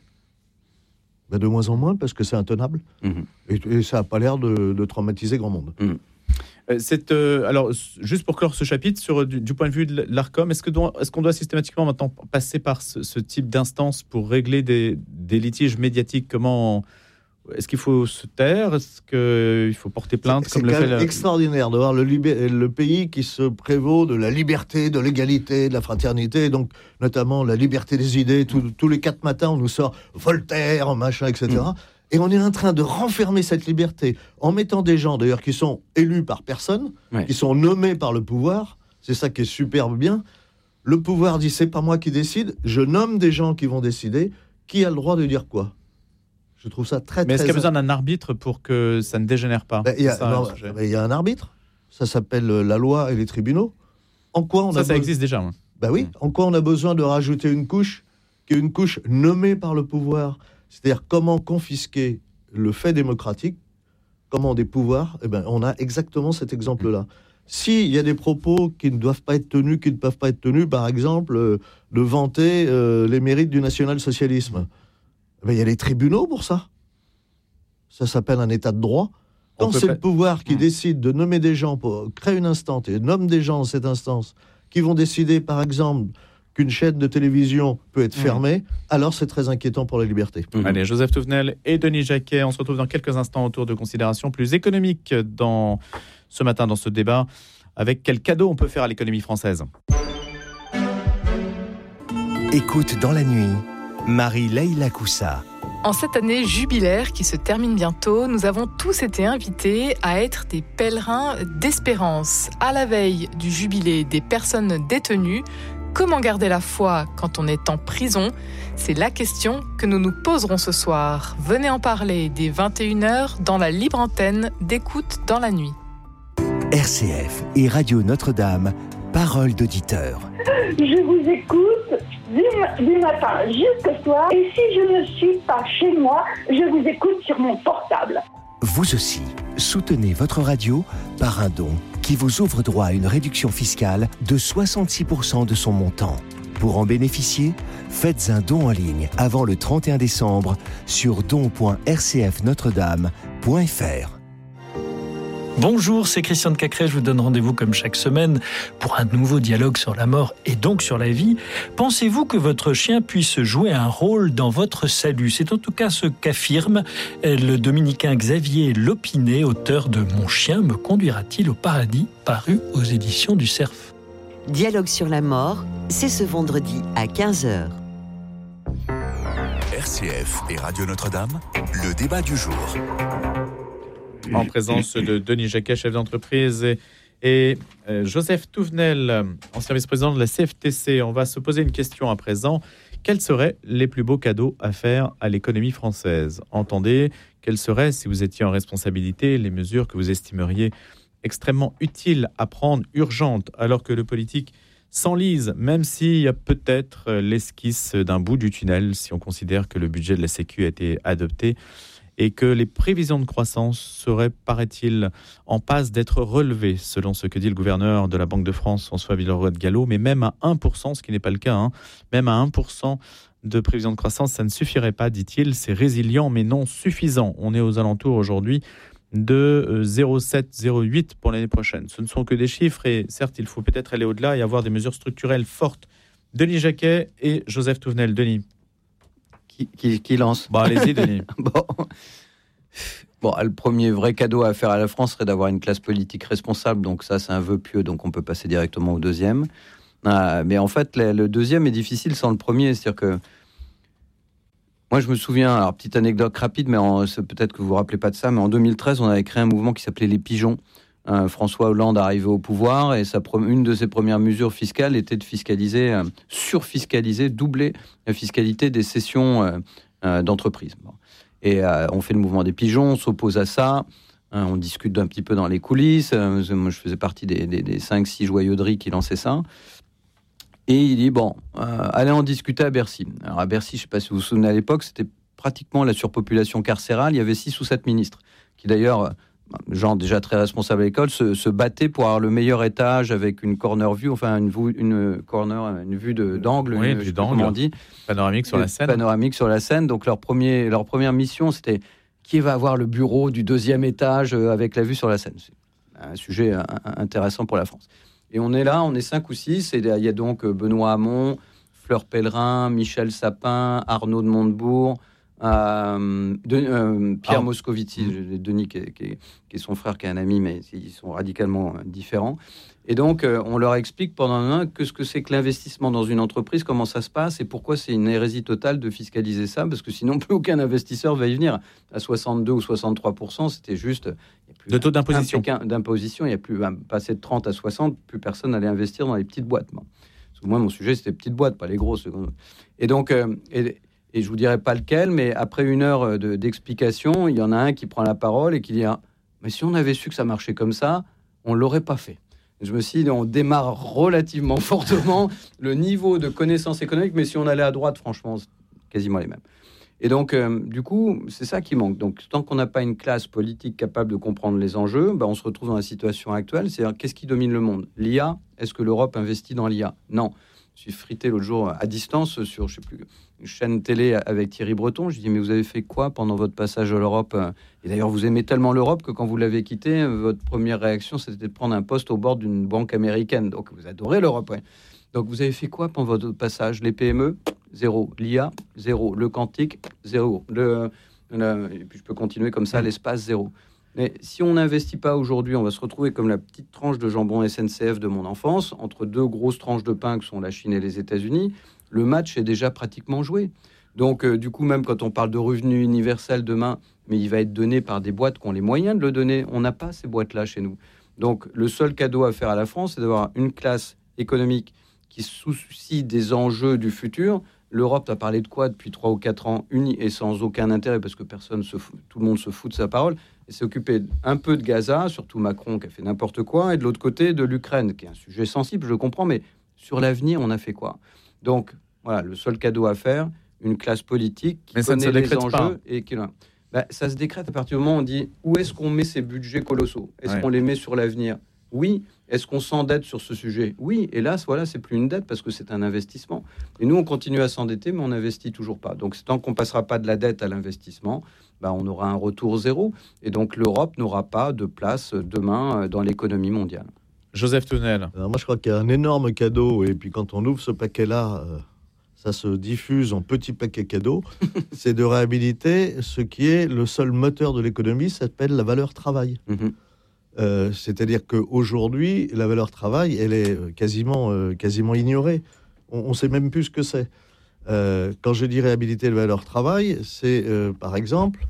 Speaker 10: De moins en moins, parce que c'est intenable. Et ça n'a pas l'air de traumatiser grand monde.
Speaker 8: Alors, juste pour clore ce chapitre, du point de vue de l'Arcom, est-ce qu'on doit systématiquement maintenant passer par ce type d'instance pour régler des litiges médiatiques? Est-ce qu'il faut se taire? Est-ce qu'il faut porter plainte?
Speaker 10: C'est quand même extraordinaire de voir le pays qui se prévaut de la liberté, de l'égalité, de la fraternité, donc notamment la liberté des idées. Tous les 4 matins, on nous sort Voltaire, machin, etc. Et on est en train de renfermer cette liberté en mettant des gens, d'ailleurs, qui sont élus par personne, qui sont nommés par le pouvoir. C'est ça qui est superbe bien. Le pouvoir dit, c'est pas moi qui décide, je nomme des gens qui vont décider. Qui a le droit de dire quoi? Je trouve ça très...
Speaker 8: Mais est-ce qu'il y a besoin d'un arbitre pour que ça ne dégénère pas?
Speaker 10: Il y a un arbitre. Ça s'appelle la loi et les tribunaux. En quoi
Speaker 8: ça existe déjà.
Speaker 10: Oui. En quoi on a besoin de rajouter une couche qui est une couche nommée par le pouvoir? C'est-à-dire comment confisquer le fait démocratique, comment des pouvoirs. On a exactement cet exemple-là. S'il y a des propos qui ne doivent pas être tenus, qui ne peuvent pas être tenus, par exemple, de vanter les mérites du national-socialisme, il y a les tribunaux pour ça. Ça s'appelle un état de droit. Quand c'est le pouvoir qui décide de nommer des gens pour créer une instance et nomme des gens dans cette instance qui vont décider, par exemple, qu'une chaîne de télévision peut être fermée, alors c'est très inquiétant pour la liberté.
Speaker 8: Allez, Joseph Touvenel et Denis Jacquet, on se retrouve dans quelques instants autour de considérations plus économiques ce matin dans ce débat. Avec quel cadeau on peut faire à l'économie française?
Speaker 11: Écoute dans la nuit, Marie-Leila Coussa.
Speaker 12: En cette année jubilaire qui se termine bientôt, nous avons tous été invités à être des pèlerins d'espérance. À la veille du jubilé des personnes détenues, comment garder la foi quand on est en prison? C'est la question que nous nous poserons ce soir. Venez en parler dès 21h dans la libre antenne d'Écoute dans la nuit.
Speaker 11: RCF et Radio Notre-Dame, parole d'auditeur.
Speaker 13: Je vous écoute du matin jusqu'au soir. Et si je ne suis pas chez moi, je vous écoute sur mon portable.
Speaker 11: Vous aussi, soutenez votre radio par un don qui vous ouvre droit à une réduction fiscale de 66% de son montant. Pour en bénéficier, faites un don en ligne avant le 31 décembre sur don.rcfnotredame.fr.
Speaker 14: Bonjour, c'est Christian de Cacré, je vous donne rendez-vous comme chaque semaine pour un nouveau dialogue sur la mort et donc sur la vie. Pensez-vous que votre chien puisse jouer un rôle dans votre salut ? C'est en tout cas ce qu'affirme le dominicain Xavier Lopinet, auteur de « Mon chien me conduira-t-il au paradis ?» paru aux éditions du Cerf.
Speaker 1: Dialogue sur la mort, c'est ce vendredi à 15h.
Speaker 7: RCF et Radio Notre-Dame, le débat du jour.
Speaker 8: En présence de Denis Jacquet, chef d'entreprise, et Joseph Touvenel, ancien vice-président de la CFTC. On va se poser une question à présent. Quels seraient les plus beaux cadeaux à faire à l'économie française ? Entendez, quelles seraient, si vous étiez en responsabilité, les mesures que vous estimeriez extrêmement utiles à prendre, urgentes, alors que le politique s'enlise, même s'il y a peut-être l'esquisse d'un bout du tunnel, si on considère que le budget de la Sécu a été adopté, et que les prévisions de croissance seraient, paraît-il, en passe d'être relevées, selon ce que dit le gouverneur de la Banque de France, François Villeroy de Galhau, mais même à 1%, ce qui n'est pas le cas, même à 1% de prévision de croissance, ça ne suffirait pas, dit-il, c'est résilient mais non suffisant. On est aux alentours aujourd'hui de 0,7, 0,8 pour l'année prochaine. Ce ne sont que des chiffres et certes, il faut peut-être aller au-delà et avoir des mesures structurelles fortes. Denis Jacquet et Joseph Touvenel. Denis.
Speaker 9: Qui lance ?
Speaker 8: Allez-y, Denis.
Speaker 9: Bon, le premier vrai cadeau à faire à la France serait d'avoir une classe politique responsable. Donc ça, c'est un vœu pieux, donc on peut passer directement au deuxième. Mais en fait, le deuxième est difficile sans le premier. C'est-à-dire que moi, je me souviens, alors petite anecdote rapide, mais peut-être que vous vous rappelez pas de ça, mais en 2013, on avait créé un mouvement qui s'appelait les Pigeons. François Hollande arrivé au pouvoir et une de ses premières mesures fiscales était de fiscaliser, surfiscaliser, doubler la fiscalité des cessions d'entreprises. Et on fait le mouvement des pigeons, on s'oppose à ça, on discute un petit peu dans les coulisses. Moi, je faisais partie des 5-6 joyauderies qui lançaient ça. Et il dit, allez en discuter à Bercy. Alors à Bercy, je ne sais pas si vous vous souvenez, à l'époque, c'était pratiquement la surpopulation carcérale. Il y avait 6 ou 7 ministres qui d'ailleurs... gens déjà très responsables à l'école, se battaient pour avoir le meilleur étage avec une corner view, enfin une vue d'angle,
Speaker 8: oui, vue d'angle, comment on dit, panoramique sur la Seine.
Speaker 9: Panoramique sur la Seine. Donc leur première mission, c'était qui va avoir le bureau du 2e étage avec la vue sur la Seine. C'est un sujet intéressant pour la France. Et on est là, on est 5 ou 6, et il y a donc Benoît Hamon, Fleur Pellerin, Michel Sapin, Arnaud de Montebourg, Pierre Moscovici, Denis qui est son frère, qui est un ami, mais ils sont radicalement différents. Et donc, on leur explique pendant un an ce que c'est que l'investissement dans une entreprise, comment ça se passe et pourquoi c'est une hérésie totale de fiscaliser ça, parce que sinon, plus aucun investisseur va y venir. À 62 ou 63%, c'était juste...
Speaker 8: Le taux d'imposition.
Speaker 9: Il n'y a plus passer de 30 à 60, plus personne n'allait investir dans les petites boîtes. Parce que moi, mon sujet, c'était petites boîtes, pas les grosses. Et donc... Et je ne vous dirai pas lequel, mais après une heure d'explication, il y en a un qui prend la parole et qui dit mais si on avait su que ça marchait comme ça, on ne l'aurait pas fait. Et je me suis dit, on démarre relativement fortement le niveau de connaissances économiques, mais si on allait à droite, franchement, c'est quasiment les mêmes. Et donc, du coup, c'est ça qui manque. Donc, tant qu'on n'a pas une classe politique capable de comprendre les enjeux, on se retrouve dans la situation actuelle. C'est-à-dire, qu'est-ce qui domine le monde ? L'IA ? Est-ce que l'Europe investit dans l'IA ? Non. Je suis frité l'autre jour à distance sur, je sais plus, une chaîne télé avec Thierry Breton. Je lui dis, mais vous avez fait quoi pendant votre passage à l'Europe ? Et d'ailleurs, vous aimez tellement l'Europe que quand vous l'avez quitté, votre première réaction, c'était de prendre un poste au bord d'une banque américaine. Donc, vous adorez l'Europe, ouais. Donc, vous avez fait quoi pendant votre passage ? Les PME, 0. L'IA, 0. Le quantique, 0. Et puis, je peux continuer comme ça, l'espace, 0. Mais si on n'investit pas aujourd'hui, on va se retrouver comme la petite tranche de jambon SNCF de mon enfance, entre 2 grosses tranches de pain que sont la Chine et les États-Unis. Le match est déjà pratiquement joué. Donc, du coup, même quand on parle de revenu universel demain, mais il va être donné par des boîtes qui ont les moyens de le donner. On n'a pas ces boîtes-là chez nous. Donc, le seul cadeau à faire à la France, c'est d'avoir une classe économique qui se soucie des enjeux du futur. L'Europe a parlé de quoi depuis 3 ou 4 ans, unie et sans aucun intérêt, parce que tout le monde se fout de sa parole, et s'est occupé un peu de Gaza, surtout Macron qui a fait n'importe quoi, et de l'autre côté de l'Ukraine, qui est un sujet sensible, je comprends, mais sur l'avenir, on a fait quoi ? Donc, voilà, le seul cadeau à faire, une classe politique qui connaît les enjeux et qui... ça se décrète à partir du moment où on dit où est-ce qu'on met ces budgets colossaux ? Est-ce qu'on les met sur l'avenir ? Oui. Est-ce qu'on s'endette sur ce sujet? Oui. Hélas, voilà, c'est plus une dette parce que c'est un investissement. Et nous, on continue à s'endetter, mais on n'investit toujours pas. Donc, tant qu'on passera pas de la dette à l'investissement, on aura un retour zéro. Et donc, l'Europe n'aura pas de place demain dans l'économie mondiale.
Speaker 8: Joseph Tournel.
Speaker 10: Alors moi, je crois qu'il y a un énorme cadeau. Et puis, quand on ouvre ce paquet-là, ça se diffuse en petits paquets cadeaux. C'est de réhabiliter ce qui est le seul moteur de l'économie, ça s'appelle la valeur travail. C'est-à-dire qu'aujourd'hui, la valeur travail, elle est quasiment ignorée. On ne sait même plus ce que c'est. Quand je dis réhabiliter la valeur travail, c'est par exemple,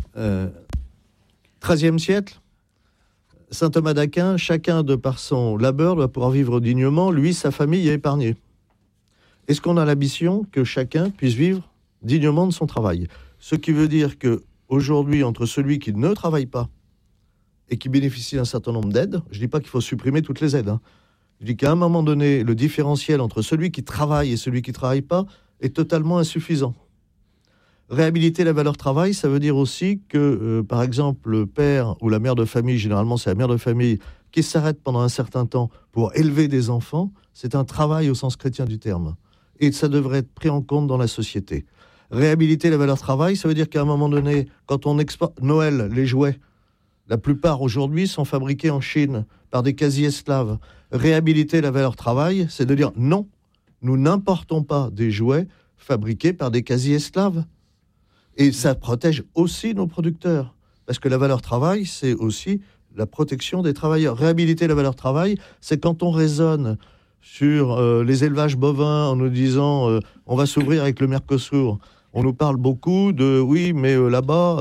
Speaker 10: 13e siècle, saint Thomas d'Aquin, chacun de par son labeur doit pouvoir vivre dignement, lui, sa famille est épargnée. Est-ce qu'on a l'ambition que chacun puisse vivre dignement de son travail? Ce qui veut dire qu'aujourd'hui, entre celui qui ne travaille pas et qui bénéficie d'un certain nombre d'aides, je ne dis pas qu'il faut supprimer toutes les aides, je dis qu'à un moment donné, le différentiel entre celui qui travaille et celui qui ne travaille pas est totalement insuffisant. Réhabiliter la valeur travail, ça veut dire aussi que, par exemple, le père ou la mère de famille, généralement c'est la mère de famille, qui s'arrête pendant un certain temps pour élever des enfants, c'est un travail au sens chrétien du terme. Et ça devrait être pris en compte dans la société. Réhabiliter la valeur travail, ça veut dire qu'à un moment donné, quand on exporte Noël, les jouets, la plupart aujourd'hui sont fabriqués en Chine par des quasi-esclaves. Réhabiliter la valeur travail, c'est de dire non, nous n'importons pas des jouets fabriqués par des quasi-esclaves. Et ça protège aussi nos producteurs. Parce que la valeur travail, c'est aussi la protection des travailleurs. Réhabiliter la valeur travail, c'est quand on raisonne sur les élevages bovins en nous disant on va s'ouvrir avec le Mercosur. On nous parle beaucoup de oui, mais là-bas,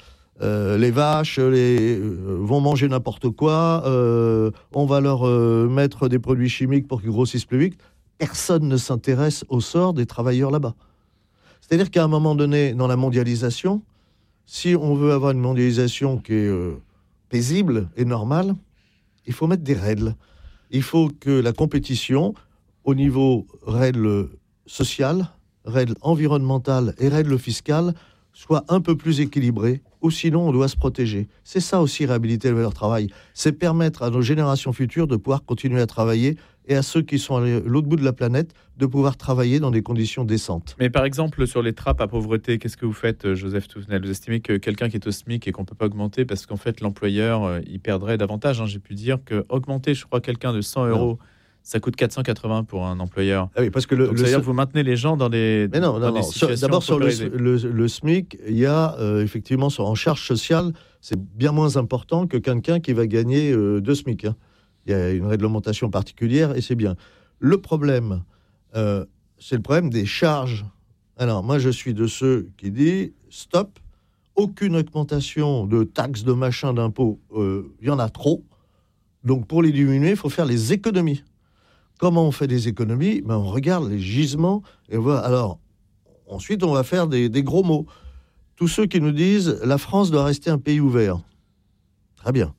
Speaker 10: les vaches vont manger n'importe quoi, on va leur mettre des produits chimiques pour qu'ils grossissent plus vite. Personne ne s'intéresse au sort des travailleurs là-bas. C'est-à-dire qu'à un moment donné, dans la mondialisation, si on veut avoir une mondialisation qui est paisible et normale, il faut mettre des règles. Il faut que la compétition, au niveau règles sociales, règles environnementales et règles fiscales, soit un peu plus équilibrée, ou sinon on doit se protéger. C'est ça aussi, réhabiliter la valeur travail. C'est permettre à nos générations futures de pouvoir continuer à travailler et à ceux qui sont à l'autre bout de la planète de pouvoir travailler dans des conditions décentes.
Speaker 8: Mais par exemple, sur les trappes à pauvreté, qu'est-ce que vous faites, Joseph Tournel? Vous estimez que quelqu'un qui est au SMIC et qu'on ne peut pas augmenter parce qu'en fait l'employeur, il perdrait davantage. J'ai pu dire qu'augmenter, je crois, quelqu'un de 100 euros, ça coûte 480 pour un employeur.
Speaker 10: Ah oui, parce que
Speaker 8: donc, c'est-à-dire que vous maintenez les gens dans des,
Speaker 10: des situations. D'abord, sur le SMIC, il y a effectivement, en charge sociale, c'est bien moins important que quelqu'un qui va gagner 2 SMIC. Il y a une réglementation particulière et c'est bien. Le problème, c'est le problème des charges. Alors, moi, je suis de ceux qui disent stop, aucune augmentation de taxes, de machins, d'impôts, il y en a trop. Donc, pour les diminuer, il faut faire les économies. Comment on fait des économies? On regarde les gisements et on voit. Alors, ensuite, on va faire des gros mots. Tous ceux qui nous disent la France doit rester un pays ouvert. Très bien.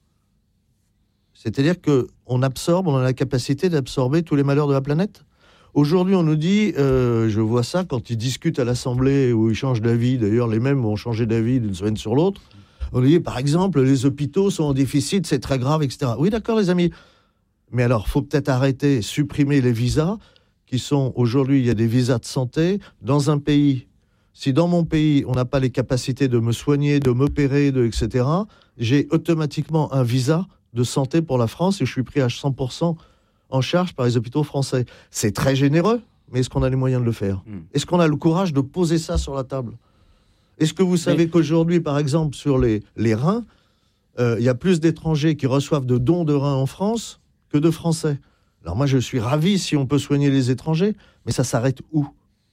Speaker 10: C'est-à-dire qu'on absorbe, on a la capacité d'absorber tous les malheurs de la planète. Aujourd'hui, on nous dit, je vois ça quand ils discutent à l'Assemblée où ils changent d'avis, d'ailleurs les mêmes vont changer d'avis d'une semaine sur l'autre, on nous dit, par exemple, les hôpitaux sont en déficit, c'est très grave, etc. Oui, d'accord, les amis. Mais alors, il faut peut-être arrêter, supprimer les visas, qui sont, aujourd'hui, il y a des visas de santé, dans un pays. Si dans mon pays, on n'a pas les capacités de me soigner, de m'opérer, etc., j'ai automatiquement un visa de santé pour la France et je suis pris à 100% en charge par les hôpitaux français. C'est très généreux, mais est-ce qu'on a les moyens de le faire? Est-ce qu'on a le courage de poser ça sur la table? Est-ce que vous savez qu'aujourd'hui, par exemple, sur les reins, il y a plus d'étrangers qui reçoivent de dons de reins en France que de Français? Alors moi, je suis ravi si on peut soigner les étrangers, mais ça s'arrête où?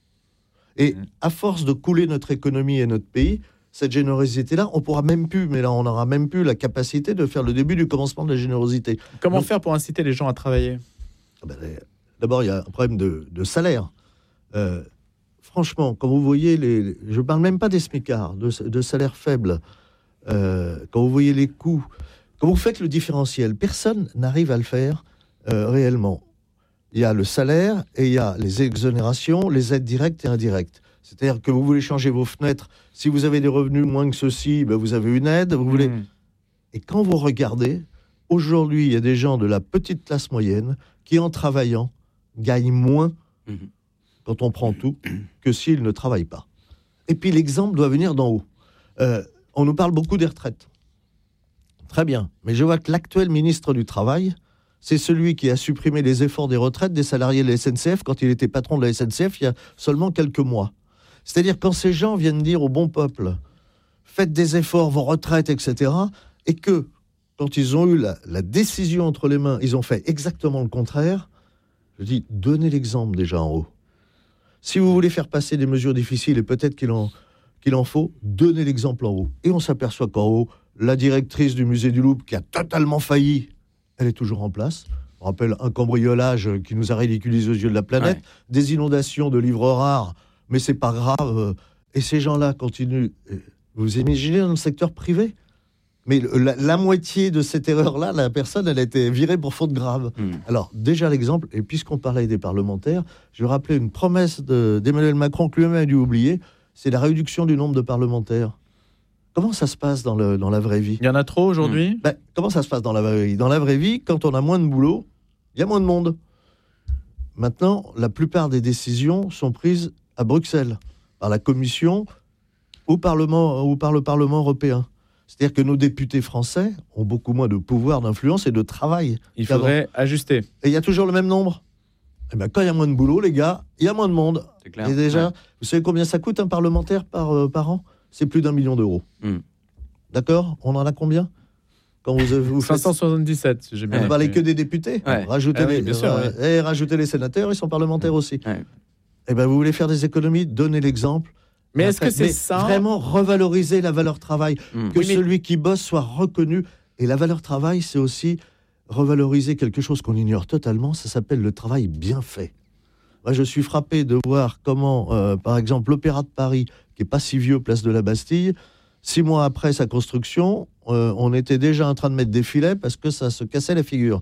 Speaker 10: Et à force de couler notre économie et notre pays, cette générosité-là, on pourra même plus, mais là, on n'aura même plus la capacité de faire le début du commencement de la générosité.
Speaker 8: Comment faire pour inciter les gens à travailler?
Speaker 10: D'abord, il y a un problème de salaire. Franchement, quand vous voyez je ne parle même pas des smicards, de salaires faibles, quand vous voyez les coûts, quand vous faites le différentiel, personne n'arrive à le faire réellement. Il y a le salaire et il y a les exonérations, les aides directes et indirectes. C'est-à-dire que vous voulez changer vos fenêtres, si vous avez des revenus moins que ceux-ci, vous avez une aide, vous voulez... Et quand vous regardez, Aujourd'hui, il y a des gens de la petite classe moyenne qui, en travaillant, gagnent moins, quand on prend tout, que s'ils ne travaillent pas. Et puis l'exemple doit venir d'en haut. On nous parle beaucoup des retraites. Très bien, mais je vois que l'actuel ministre du Travail, c'est celui qui a supprimé les efforts des retraites des salariés de la SNCF quand il était patron de la SNCF il y a seulement quelques mois. C'est-à-dire quand ces gens viennent dire au bon peuple « faites des efforts, vos retraites, etc. » et que, quand ils ont eu la décision entre les mains, ils ont fait exactement le contraire, je dis, donnez l'exemple déjà en haut. Si vous voulez faire passer des mesures difficiles, et peut-être qu'il en faut, donnez l'exemple en haut. Et on s'aperçoit qu'en haut, la directrice du musée du Louvre, qui a totalement failli, elle est toujours en place. On rappelle un cambriolage qui nous a ridiculisés aux yeux de la planète, des inondations de livres rares, mais c'est pas grave. Et ces gens-là continuent. Vous imaginez dans le secteur privé ? Mais la moitié de cette erreur-là, la personne, elle a été virée pour faute grave. Alors, déjà l'exemple, et puisqu'on parlait des parlementaires, je vais rappeler une promesse d'Emmanuel Macron que lui-même a dû oublier, c'est la réduction du nombre de parlementaires. Comment ça se passe dans la vraie vie ?
Speaker 8: Il y en a trop aujourd'hui ?
Speaker 10: Comment ça se passe dans la vraie vie ? Dans la vraie vie, quand on a moins de boulot, il y a moins de monde. Maintenant, la plupart des décisions sont prises à Bruxelles, par la Commission ou par le Parlement européen. C'est-à-dire que nos députés français ont beaucoup moins de pouvoir, d'influence et de travail.
Speaker 8: Il faudrait ajuster.
Speaker 10: Et il y a toujours le même nombre. Et quand il y a moins de boulot, les gars, il y a moins de monde.
Speaker 9: C'est clair.
Speaker 10: Et déjà, vous savez combien ça coûte un parlementaire par an ? C'est plus d'1 million d'euros. D'accord ? On en a combien ? Quand vous
Speaker 8: 577, si j'ai bien
Speaker 10: on ne parlait que des députés. Rajoutez les sénateurs, ils sont parlementaires aussi. Et vous voulez faire des économies ? Donnez l'exemple.
Speaker 8: Mais est-ce que c'est ça ?
Speaker 10: Vraiment revaloriser la valeur travail, que celui qui bosse soit reconnu. Et la valeur travail, c'est aussi revaloriser quelque chose qu'on ignore totalement, ça s'appelle le travail bien fait. Moi, je suis frappé de voir comment, par exemple, l'Opéra de Paris, qui n'est pas si vieux, place de la Bastille, 6 mois après sa construction, on était déjà en train de mettre des filets parce que ça se cassait la figure.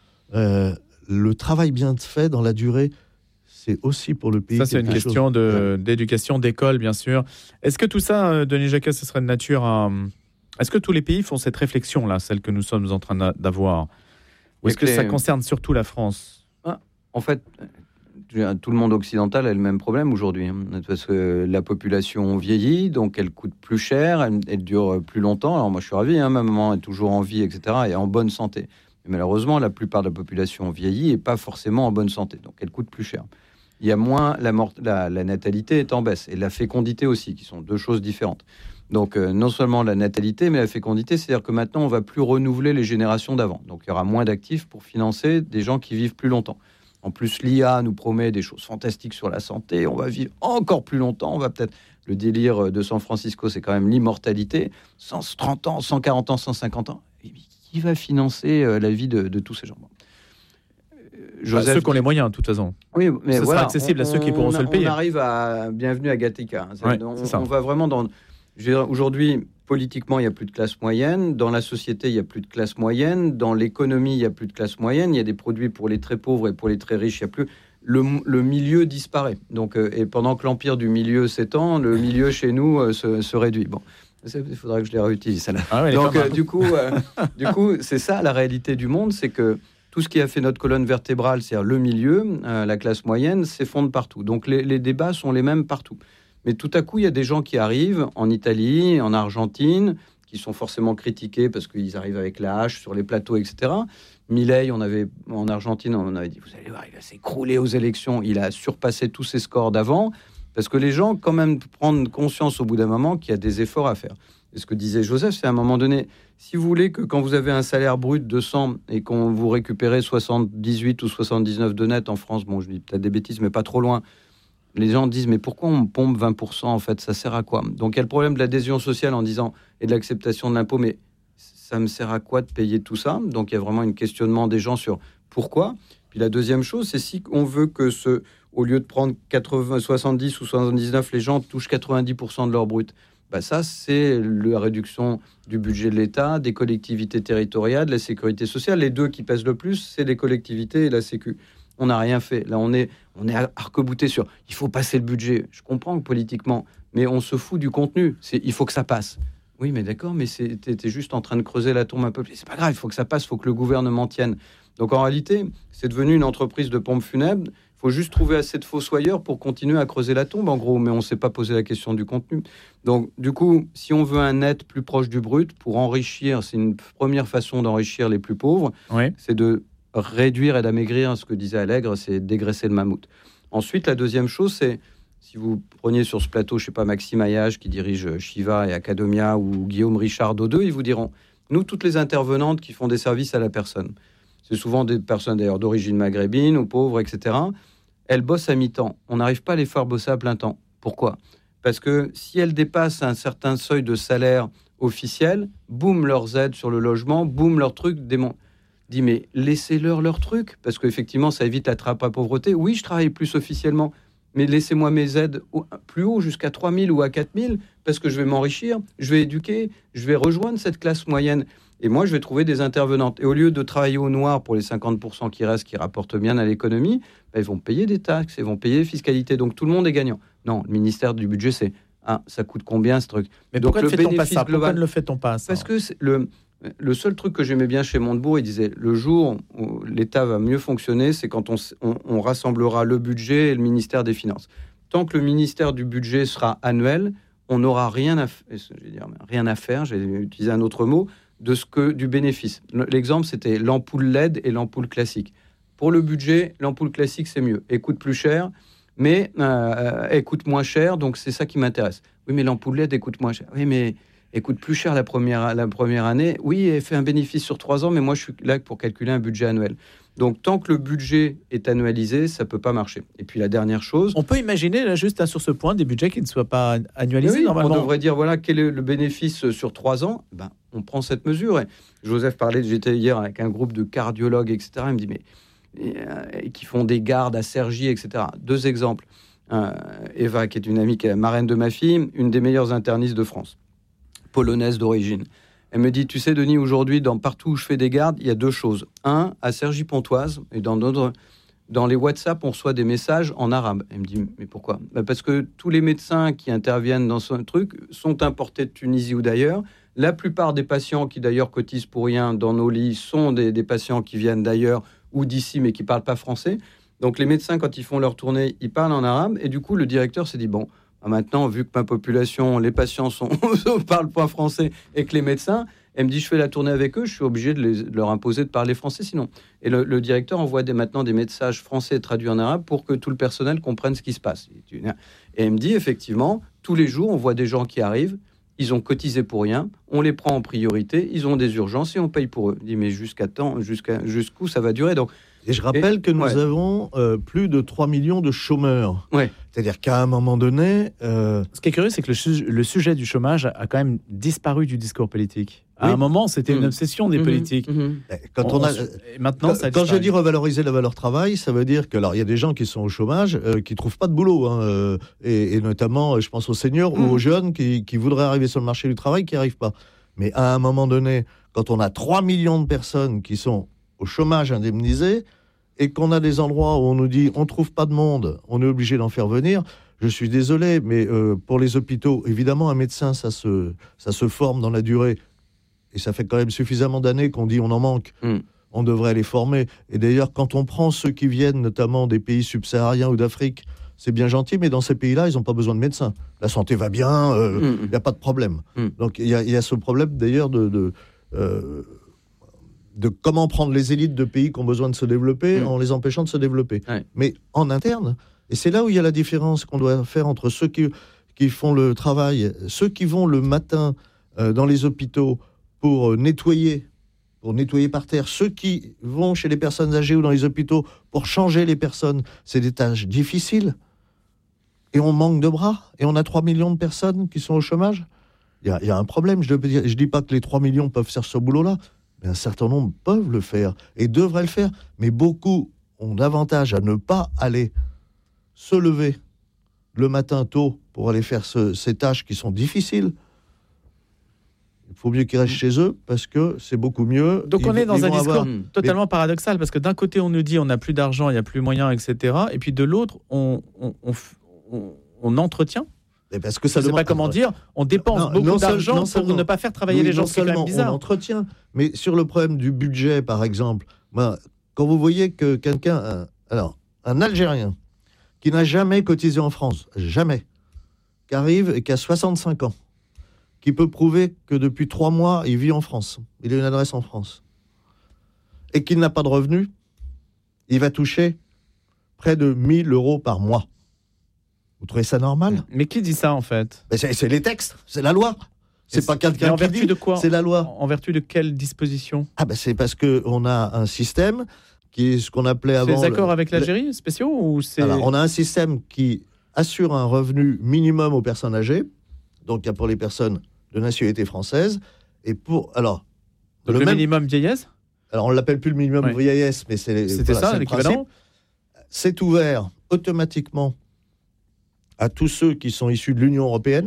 Speaker 10: Le travail bien fait dans la durée, c'est aussi pour le pays.
Speaker 8: Ça, c'est une question d'éducation, d'école, bien sûr. Est-ce que tout ça, Denis Jacquet, ce serait de nature à... Est-ce que tous les pays font cette réflexion-là, celle que nous sommes en train d'avoir ? Ou est-ce que ça concerne surtout la France ?
Speaker 9: En fait, tout le monde occidental a le même problème aujourd'hui. Parce que la population vieillit, donc elle coûte plus cher, elle dure plus longtemps. Alors moi, je suis ravi, ma maman est toujours en vie, etc., et en bonne santé. Mais malheureusement, la plupart de la population vieillit et pas forcément en bonne santé. Donc elle coûte plus cher. Il y a moins, la natalité est en baisse, et la fécondité aussi, qui sont deux choses différentes. Donc non seulement la natalité, mais la fécondité, c'est-à-dire que maintenant, on ne va plus renouveler les générations d'avant. Donc il y aura moins d'actifs pour financer des gens qui vivent plus longtemps. En plus, l'IA nous promet des choses fantastiques sur la santé, on va vivre encore plus longtemps, on va peut-être... Le délire de San Francisco, c'est quand même l'immortalité. 130 ans, 140 ans, 150 ans. Et qui va financer la vie de tous ces gens ?
Speaker 8: Ceux qui ont les moyens, de toute façon.
Speaker 9: Oui, mais
Speaker 8: ce sera accessible à ceux qui pourront se le payer.
Speaker 9: On arrive à bienvenue à Gattaca.
Speaker 8: On
Speaker 9: va vraiment dans... Aujourd'hui, politiquement, il n'y a plus de classe moyenne. Dans la société, il n'y a plus de classe moyenne. Dans l'économie, il n'y a plus de classe moyenne. Il y a des produits pour les très pauvres et pour les très riches. Il n'y a plus... Le milieu disparaît. Donc, et pendant que l'empire du milieu s'étend, le milieu chez nous se réduit. Bon, il faudrait que je les réutilise, celle-là. Donc, du coup, c'est ça la réalité du monde, c'est que tout ce qui a fait notre colonne vertébrale, c'est-à-dire le milieu, la classe moyenne, s'effondre partout. Donc, les débats sont les mêmes partout. Mais tout à coup, il y a des gens qui arrivent en Italie, en Argentine, qui sont forcément critiqués parce qu'ils arrivent avec la hache sur les plateaux, etc. Milei, en Argentine, on avait dit, vous allez voir, il va s'écrouler aux élections. Il a surpassé tous ses scores d'avant, parce que les gens, quand même, prennent conscience au bout d'un moment qu'il y a des efforts à faire. Et ce que disait Joseph, c'est à un moment donné, si vous voulez que quand vous avez un salaire brut de 100 et qu'on vous récupérez 78 ou 79 de net en France, bon, je dis peut-être des bêtises, mais pas trop loin, les gens disent, mais pourquoi on pompe 20% en fait ? Ça sert à quoi ? Donc il y a le problème de l'adhésion sociale en disant, et de l'acceptation de l'impôt, mais ça me sert à quoi de payer tout ça ? Donc il y a vraiment un questionnement des gens sur pourquoi. Puis la deuxième chose, c'est si on veut que au lieu de prendre 70 ou 79, les gens touchent 90% de leur brut. Ça, c'est la réduction du budget de l'État, des collectivités territoriales, de la sécurité sociale. Les deux qui pèsent le plus, c'est les collectivités et la sécu. On n'a rien fait. Là, on est arc-bouté sur il faut passer le budget. Je comprends que politiquement, mais on se fout du contenu. Il faut que ça passe. Oui, mais d'accord, mais t'es juste en train de creuser la tombe un peu plus. C'est pas grave, il faut que ça passe, il faut que le gouvernement tienne. Donc en réalité, c'est devenu une entreprise de pompes funèbres. Il faut juste trouver assez de fossoyeurs pour continuer à creuser la tombe, en gros. Mais on ne s'est pas posé la question du contenu. Donc du coup, si on veut un net plus proche du brut, pour enrichir, c'est une première façon d'enrichir les plus pauvres, c'est de réduire et d'amaigrir, ce que disait Allègre, c'est dégraisser le mammouth. Ensuite, la deuxième chose, c'est si vous preniez sur ce plateau, je ne sais pas, Maxime Ayage qui dirige Shiva et Academia ou Guillaume Richard d'O2, ils vous diront, nous, toutes les intervenantes qui font des services à la personne, c'est souvent des personnes d'ailleurs d'origine maghrébine ou pauvres, etc., elles bossent à mi-temps. On n'arrive pas à les faire bosser à plein temps. Pourquoi ? Parce que si elles dépassent un certain seuil de salaire officiel, boum, leurs aides sur le logement, boum, leurs trucs, dit mais laissez-leur leurs trucs, parce qu'effectivement, ça évite la trappe à pauvreté. Oui, je travaille plus officiellement, mais laissez-moi mes aides plus haut, jusqu'à 3 000 ou à 4 000, parce que je vais m'enrichir, je vais éduquer, je vais rejoindre cette classe moyenne. Et moi, je vais trouver des intervenantes. Et au lieu de travailler au noir pour les 50% qui restent, qui rapportent bien à l'économie, ils vont payer des taxes, ils vont payer des fiscalités. Donc, tout le monde est gagnant. Non, le ministère du budget, c'est ça coûte combien ce truc ?
Speaker 8: Mais
Speaker 9: donc,
Speaker 8: pourquoi ne fait-on pas ça ? Pourquoi ne le fait-on pas ça ?
Speaker 9: Parce que le seul truc que j'aimais bien chez Montebourg, il disait, le jour où l'État va mieux fonctionner, c'est quand on rassemblera le budget et le ministère des Finances. Tant que le ministère du budget sera annuel, on n'aura rien à faire, j'ai utilisé un autre mot, du bénéfice. L'exemple, c'était l'ampoule LED et l'ampoule classique. Pour le budget, l'ampoule classique, c'est mieux. Elle coûte plus cher, mais elle coûte moins cher, donc c'est ça qui m'intéresse. Oui, mais l'ampoule LED, elle coûte moins cher. Oui, mais elle coûte plus cher la première année. Oui, elle fait un bénéfice sur 3 ans, mais moi, je suis là pour calculer un budget annuel. Donc, tant que le budget est annualisé, ça ne peut pas marcher. Et puis, la dernière chose...
Speaker 8: On peut imaginer, là, juste sur ce point, des budgets qui ne soient pas annualisés, normalement.
Speaker 9: On devrait dire, voilà, quel est le bénéfice sur 3 ans ? On prend cette mesure. Et Joseph parlait, j'étais hier avec un groupe de cardiologues, etc. Il me dit, mais qui font des gardes à Cergy, etc. 2 exemples. Eva, qui est une amie, qui est la marraine de ma fille, une des meilleures internistes de France, polonaise d'origine. Elle me dit, tu sais, Denis, aujourd'hui, partout où je fais des gardes, il y a 2 choses. À Cergy-Pontoise, et dans les WhatsApp, on reçoit des messages en arabe. Elle me dit, mais pourquoi ? Parce que tous les médecins qui interviennent dans ce truc sont importés de Tunisie ou d'ailleurs. La plupart des patients qui, d'ailleurs, cotisent pour rien dans nos lits sont des patients qui viennent d'ailleurs ou d'ici, mais qui ne parlent pas français. Donc, les médecins, quand ils font leur tournée, ils parlent en arabe. Et du coup, le directeur s'est dit, bon, maintenant, vu que ma population, les patients ne parlent pas français et que les médecins, elle me dit, je fais la tournée avec eux, je suis obligé de leur imposer de parler français sinon. Et le directeur envoie maintenant des messages français traduits en arabe pour que tout le personnel comprenne ce qui se passe. Et elle me dit, effectivement, tous les jours, on voit des gens qui arrivent, ils ont cotisé pour rien, on les prend en priorité, ils ont des urgences et on paye pour eux. Je dis, mais jusqu'où ça va durer ? Donc,
Speaker 10: et je rappelle que nous avons plus de 3 millions de chômeurs. C'est-à-dire qu'à un moment donné...
Speaker 8: Ce qui est curieux, c'est que le sujet du chômage a quand même disparu du discours politique. À un moment, c'était une obsession des politiques.
Speaker 10: Quand je dis revaloriser la valeur travail, ça veut dire que, alors, il y a des gens qui sont au chômage, qui ne trouvent pas de boulot. Et notamment, je pense aux seniors ou aux jeunes qui voudraient arriver sur le marché du travail, qui n'y arrivent pas. Mais à un moment donné, quand on a 3 millions de personnes qui sont au chômage indemnisé, et qu'on a des endroits où on nous dit on ne trouve pas de monde, on est obligé d'en faire venir, je suis désolé, mais pour les hôpitaux, évidemment, un médecin, ça se forme dans la durée, et ça fait quand même suffisamment d'années qu'on dit on en manque, on devrait les former. Et d'ailleurs, quand on prend ceux qui viennent notamment des pays subsahariens ou d'Afrique, c'est bien gentil, mais dans ces pays-là, ils n'ont pas besoin de médecins. La santé va bien, il n'y a pas de problème. Donc il y a ce problème d'ailleurs de comment prendre les élites de pays qui ont besoin de se développer en les empêchant de se développer. Mais en interne, et c'est là où il y a la différence qu'on doit faire entre ceux qui font le travail, ceux qui vont le matin dans les hôpitaux pour nettoyer par terre, ceux qui vont chez les personnes âgées ou dans les hôpitaux pour changer les personnes, c'est des tâches difficiles. Et on manque de bras, et on a 3 millions de personnes qui sont au chômage. Il y a un problème, je ne dis pas que les 3 millions peuvent faire ce boulot-là, mais un certain nombre peuvent le faire et devraient le faire. Mais beaucoup ont davantage à ne pas aller se lever le matin tôt pour aller faire ces tâches qui sont difficiles. Il faut mieux qu'ils restent chez eux parce que c'est beaucoup mieux.
Speaker 8: Donc on est dans un discours totalement paradoxal parce que d'un côté on nous dit on n'a plus d'argent, il n'y a plus moyen, etc. Et puis de l'autre on entretient
Speaker 10: Parce que ça
Speaker 8: je ne sais pas comment dire, on dépense beaucoup d'argent pour ne pas faire travailler les gens, c'est quand même bizarre.
Speaker 10: On entretient, mais sur le problème du budget, par exemple, quand vous voyez que quelqu'un, un Algérien, qui n'a jamais cotisé en France, jamais, qui arrive et qui a 65 ans, qui peut prouver que depuis 3 mois, il vit en France, il a une adresse en France, et qu'il n'a pas de revenus, il va toucher près de 1 000 € par mois. Vous trouvez ça normal ?
Speaker 8: Mais qui dit ça, en fait ?
Speaker 10: C'est les textes, c'est la loi. C'est pas quelqu'un qui dit.
Speaker 8: En vertu de quoi ?
Speaker 10: C'est la loi.
Speaker 8: En vertu de quelle disposition ?
Speaker 10: C'est parce qu'on a un système qui est ce qu'on appelait avant...
Speaker 8: C'est des accords avec l'Algérie spéciaux ou c'est...
Speaker 10: Alors, on a un système qui assure un revenu minimum aux personnes âgées, donc il y a pour les personnes de nationalité française, et pour... Alors,
Speaker 8: donc le minimum vieillesse ?
Speaker 10: Alors, on ne l'appelle plus le minimum vieillesse, mais
Speaker 8: c'était ça, l'équivalent ?
Speaker 10: C'est ouvert automatiquement à tous ceux qui sont issus de l'Union européenne,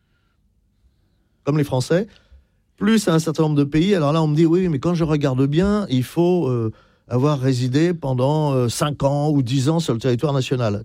Speaker 10: comme les Français, plus à un certain nombre de pays. Alors là, on me dit, oui, mais quand je regarde bien, il faut avoir résidé pendant 5 ans ou 10 ans sur le territoire national.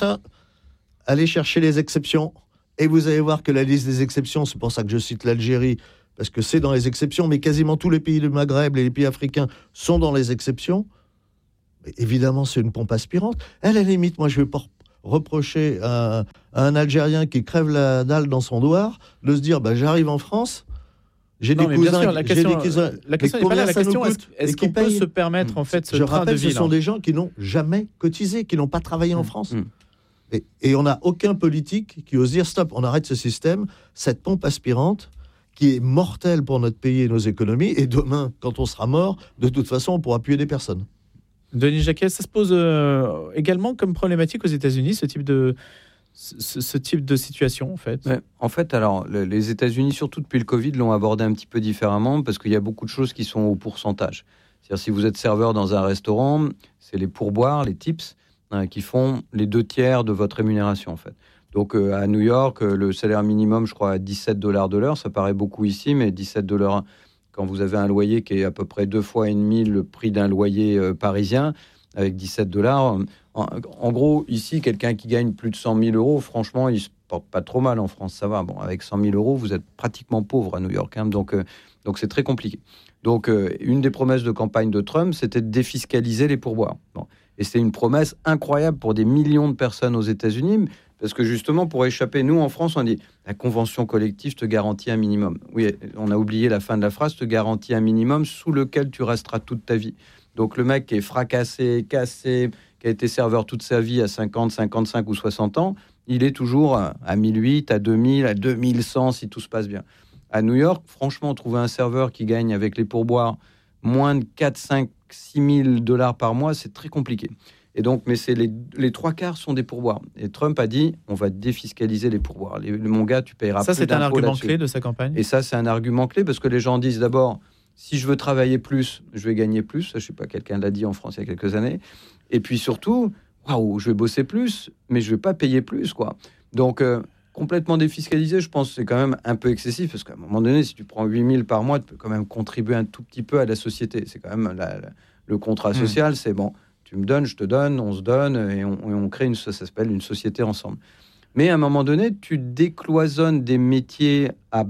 Speaker 10: Allez chercher les exceptions, et vous allez voir que la liste des exceptions, c'est pour ça que je cite l'Algérie, parce que c'est dans les exceptions, mais quasiment tous les pays du Maghreb et les pays africains sont dans les exceptions. Mais évidemment, c'est une pompe aspirante. À la limite, moi, je ne vais pas reprocher à un Algérien qui crève la dalle dans son douar de se dire j'arrive en France, j'ai des cousins.
Speaker 8: La question n'est pas là. La question est-ce qu'on peut se permettre en fait ce train de vie ?
Speaker 10: Je rappelle, ce sont des gens qui n'ont jamais cotisé, qui n'ont pas travaillé en France. Et on n'a aucun politique qui ose dire stop, on arrête ce système, cette pompe aspirante qui est mortelle pour notre pays et nos économies. Et demain, quand on sera mort, de toute façon, on pourra tuer des personnes.
Speaker 8: Denis Jacquet, ça se pose également comme problématique aux États-Unis, ce type de situation, en fait.
Speaker 9: En fait, alors, les États-Unis, surtout depuis le Covid, l'ont abordé un petit peu différemment parce qu'il y a beaucoup de choses qui sont au pourcentage. C'est-à-dire, si vous êtes serveur dans un restaurant, c'est les pourboires, les tips, qui font les 2/3 de votre rémunération, en fait. Donc, à New York, le salaire minimum, je crois, à $17 de l'heure. Ça paraît beaucoup ici, mais $17 quand vous avez un loyer qui est à peu près 2,5 fois le prix d'un loyer parisien, avec $17. En gros, ici, quelqu'un qui gagne plus de 100 000 €, franchement, il se porte pas trop mal en France, ça va. Bon, avec 100 000 €, vous êtes pratiquement pauvre à New York, hein, donc c'est très compliqué. Donc, une des promesses de campagne de Trump, c'était de défiscaliser les pourboires. Bon. Et c'est une promesse incroyable pour des millions de personnes aux États-Unis, parce que justement, pour échapper, nous, en France, on dit la convention collective te garantit un minimum. Oui, on a oublié la fin de la phrase, te garantit un minimum sous lequel tu resteras toute ta vie. Donc, le mec qui est fracassé, cassé, qui a été serveur toute sa vie à 50, 55 ou 60 ans, il est toujours à 1008, à 2000, à 2100 si tout se passe bien. À New York, franchement, trouver un serveur qui gagne avec les pourboires moins de 4, 5, 6 000 $ par mois, c'est très compliqué. Et donc, mais c'est les 3/4 sont des pourboires. Et Trump a dit, on va défiscaliser les pourboires. Mon gars, tu payeras plus d'impôts.
Speaker 8: Ça, c'est un argument
Speaker 9: là-dessus.
Speaker 8: Clé de sa campagne.
Speaker 9: Et ça, c'est un argument clé parce que les gens disent d'abord, si je veux travailler plus, je vais gagner plus. Je sais pas, quelqu'un l'a dit en France il y a quelques années. Et puis surtout, waouh, je vais bosser plus, mais je vais pas payer plus, quoi. Donc, complètement défiscalisé, je pense que c'est quand même un peu excessif parce qu'à un moment donné, si tu prends 8 000 par mois, tu peux quand même contribuer un tout petit peu à la société. C'est quand même le contrat social, c'est bon. Tu me donnes, je te donne, on se donne et on crée ça s'appelle une société ensemble. Mais à un moment donné, tu décloisonnes des métiers à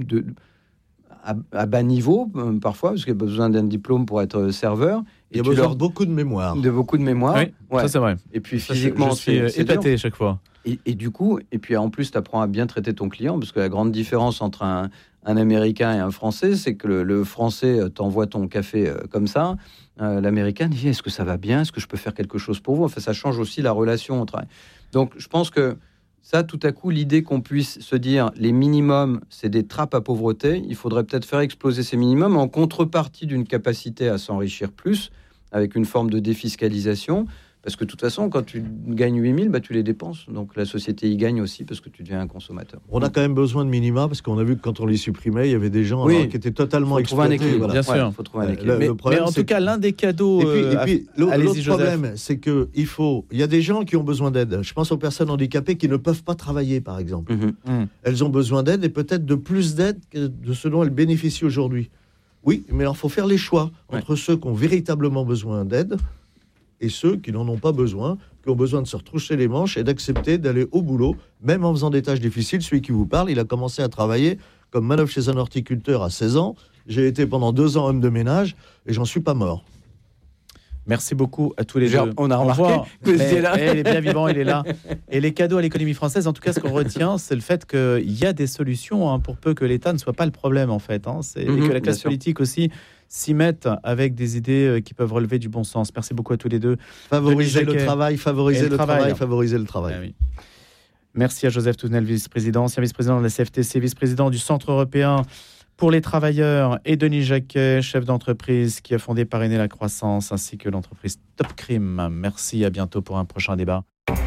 Speaker 9: bas niveau, parfois, parce qu'il n'y a pas besoin d'un diplôme pour être serveur.
Speaker 10: Il y a besoin de beaucoup de mémoire.
Speaker 9: Beaucoup de mémoire.
Speaker 8: Oui, ouais. Ça c'est vrai.
Speaker 9: Et puis physiquement,
Speaker 8: je suis épaté à chaque fois.
Speaker 9: Et du coup, et puis en plus, tu apprends à bien traiter ton client, parce que la grande différence entre un Américain et un Français, c'est que le Français t'envoie ton café comme ça. L'Américain dit, est-ce que ça va bien ? Est-ce que je peux faire quelque chose pour vous ? Enfin, ça change aussi la relation au travail. Donc, je pense que ça, tout à coup, l'idée qu'on puisse se dire les minimums, c'est des trappes à pauvreté, il faudrait peut-être faire exploser ces minimums en contrepartie d'une capacité à s'enrichir plus, avec une forme de défiscalisation. Parce que de toute façon, quand tu gagnes 8 000, tu les dépenses. Donc la société y gagne aussi parce que tu deviens un consommateur.
Speaker 10: On a quand même besoin de minima parce qu'on a vu que quand on les supprimait, il y avait des gens qui étaient totalement exploités.
Speaker 9: Voilà.
Speaker 8: Bien sûr.
Speaker 9: Il faut trouver un équilibre.
Speaker 10: Mais
Speaker 8: en tout cas, l'un des cadeaux...
Speaker 10: Et puis l'autre problème, c'est qu'il y a des gens qui ont besoin d'aide. Je pense aux personnes handicapées qui ne peuvent pas travailler, par exemple. Elles ont besoin d'aide et peut-être de plus d'aide que de ce dont elles bénéficient aujourd'hui. Oui, mais alors il faut faire les choix entre ceux qui ont véritablement besoin d'aide et ceux qui n'en ont pas besoin, qui ont besoin de se retrousser les manches et d'accepter d'aller au boulot, même en faisant des tâches difficiles. Celui qui vous parle, il a commencé à travailler comme manœuvre chez un horticulteur à 16 ans. J'ai été pendant 2 ans homme de ménage et j'en suis pas mort.
Speaker 8: Merci beaucoup à tous les deux.
Speaker 9: On a remarqué que vous étiez là.
Speaker 8: Il est bien vivant, il est là. Et les cadeaux à l'économie française, en tout cas, ce qu'on retient, c'est le fait qu'il y a des solutions pour peu que l'État ne soit pas le problème, en fait. Et que la classe politique aussi s'y mette avec des idées qui peuvent relever du bon sens. Merci beaucoup à tous les deux.
Speaker 10: Favoriser le travail, favoriser le travail.
Speaker 8: Oui. Merci à Joseph Tounel, vice-président, ancien vice-président de la CFTC, vice-président du Centre européen pour les travailleurs, et Denis Jacquet, chef d'entreprise qui a fondé Parrainer la croissance, ainsi que l'entreprise Top Crime. Merci, à bientôt pour un prochain débat.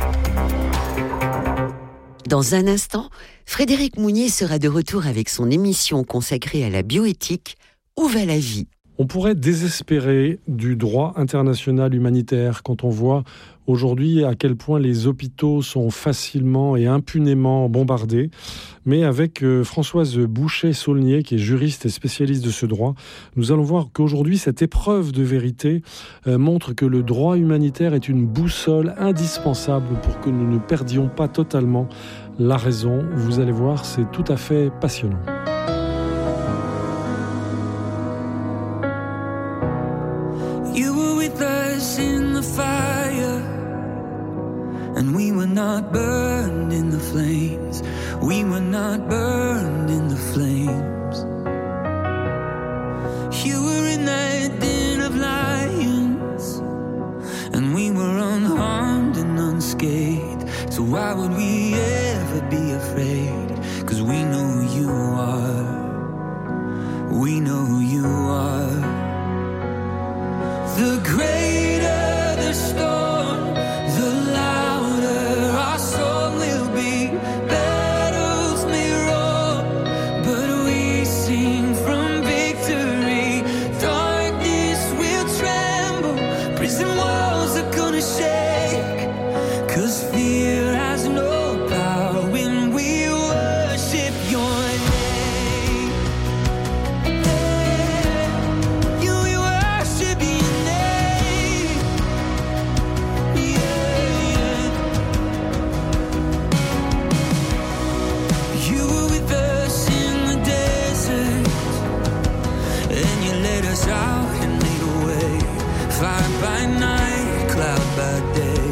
Speaker 1: Dans un instant, Frédéric Mounier sera de retour avec son émission consacrée à la bioéthique. Où va la vie ?
Speaker 15: On pourrait désespérer du droit international humanitaire quand on voit aujourd'hui à quel point les hôpitaux sont facilement et impunément bombardés. Mais avec Françoise Boucher-Saulnier, qui est juriste et spécialiste de ce droit, nous allons voir qu'aujourd'hui, cette épreuve de vérité montre que le droit humanitaire est une boussole indispensable pour que nous ne perdions pas totalement la raison. Vous allez voir, c'est tout à fait passionnant.
Speaker 16: You were with us in the fire, and we were not burned in the flames. We were not burned in the flames. You were in that den of lions, and we were unharmed and unscathed. So why would we ever be afraid? 'Cause we know who you are. We know who you are. The greater the storm, the louder our song will be. Battles may roar, but we sing from victory. Darkness will tremble, prison walls are gonna shake. 'Cause fear has no power when we worship your name. You worship your name. You were with us in the desert, and you led us out and made a way. Fire by night, cloud by day.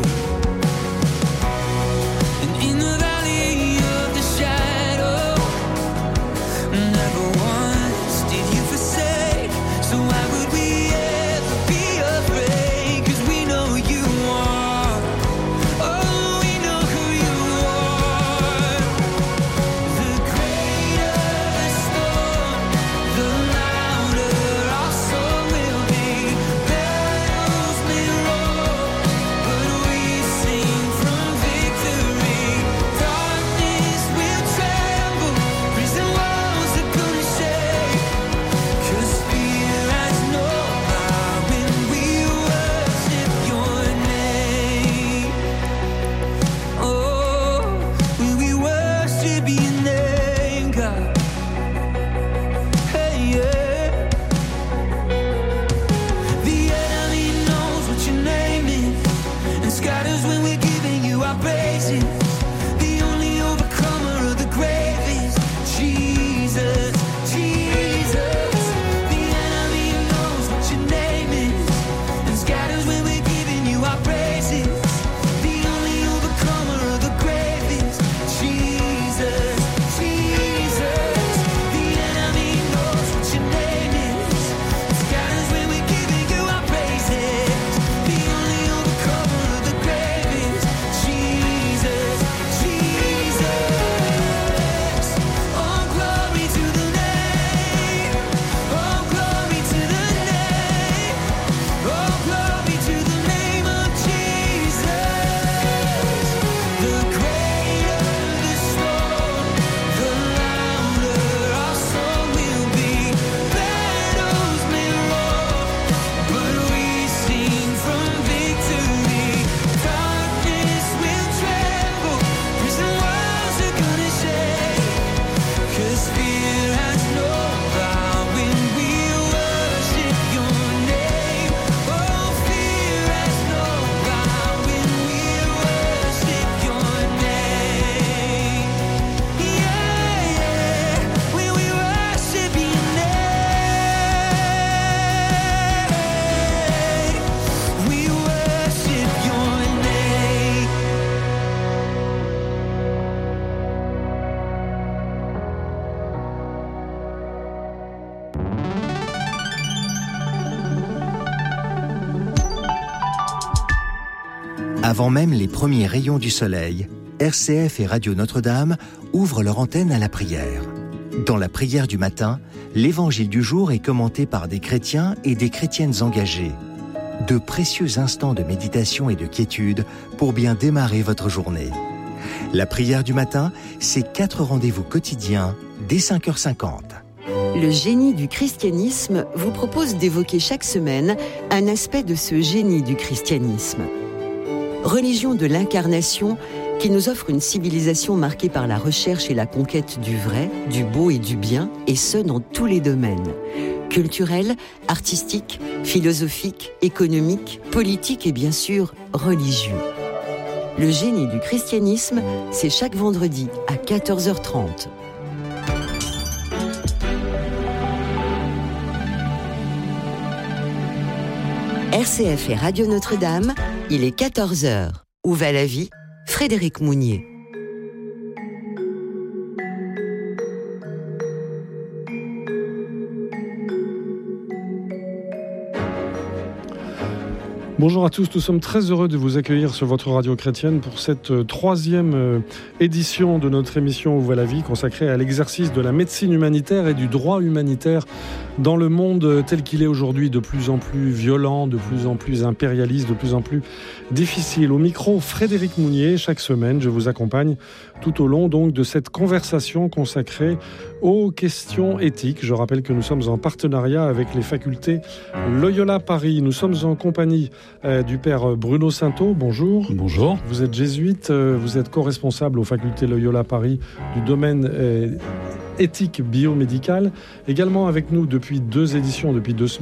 Speaker 16: And in the valley of the shadow, never once did you forsake. So why would we ever be afraid? 'Cause we know who you are. Oh, we know who you are. The greater the storm, the louder our song will be. Battles may roar, but we sing from victory. Darkness will tremble, prison walls are gonna shake. 'Cause fear has no power when we worship your name. Oh, when we worship your name, God. Hey, yeah. The enemy knows what your name is and scatters when we're giving you our praises. The only overcomer of the grave is Jesus, Jesus. The enemy knows what your name is and scatters when we're giving you our praises. The only overcomer of the grave is Jesus, Jesus. The enemy knows what your name is and scatters when we're giving you our praises. The only overcomer of the grave is Jesus,
Speaker 11: Avant même les premiers rayons du soleil, RCF et Radio Notre-Dame ouvrent leur antenne à la prière. Dans la prière du matin, l'évangile du jour est commenté par des chrétiens et des chrétiennes engagées. De précieux instants de méditation et de quiétude pour bien démarrer votre journée. La prière du matin, c'est 4 rendez-vous quotidiens dès 5h50.
Speaker 1: Le génie du christianisme vous propose d'évoquer chaque semaine un aspect de ce génie du christianisme. Religion de l'incarnation qui nous offre une civilisation marquée par la recherche et la conquête du vrai, du beau et du bien, et ce dans tous les domaines. Culturel, artistique, philosophique, économique, politique et bien sûr religieux. Le génie du christianisme, c'est chaque vendredi à 14h30. RCF et Radio Notre-Dame, il est 14h. Où va la vie ? Frédéric Mounier.
Speaker 15: Bonjour à tous, nous sommes très heureux de vous accueillir sur votre radio chrétienne pour cette 3e édition de notre émission Où va la vie, consacrée à l'exercice de la médecine humanitaire et du droit humanitaire dans le monde tel qu'il est aujourd'hui, de plus en plus violent, de plus en plus impérialiste, de plus en plus difficile. Au micro, Frédéric Mounier, chaque semaine, je vous accompagne tout au long donc de cette conversation consacrée aux questions éthiques. Je rappelle que nous sommes en partenariat avec les facultés Loyola Paris. Nous sommes en compagnie du père Bruno Sainteau. Bonjour.
Speaker 17: Bonjour.
Speaker 15: Vous êtes jésuite, vous êtes co-responsable aux facultés Loyola Paris du domaine éthique biomédicale. Également avec nous depuis 2 éditions, depuis 2 semaines.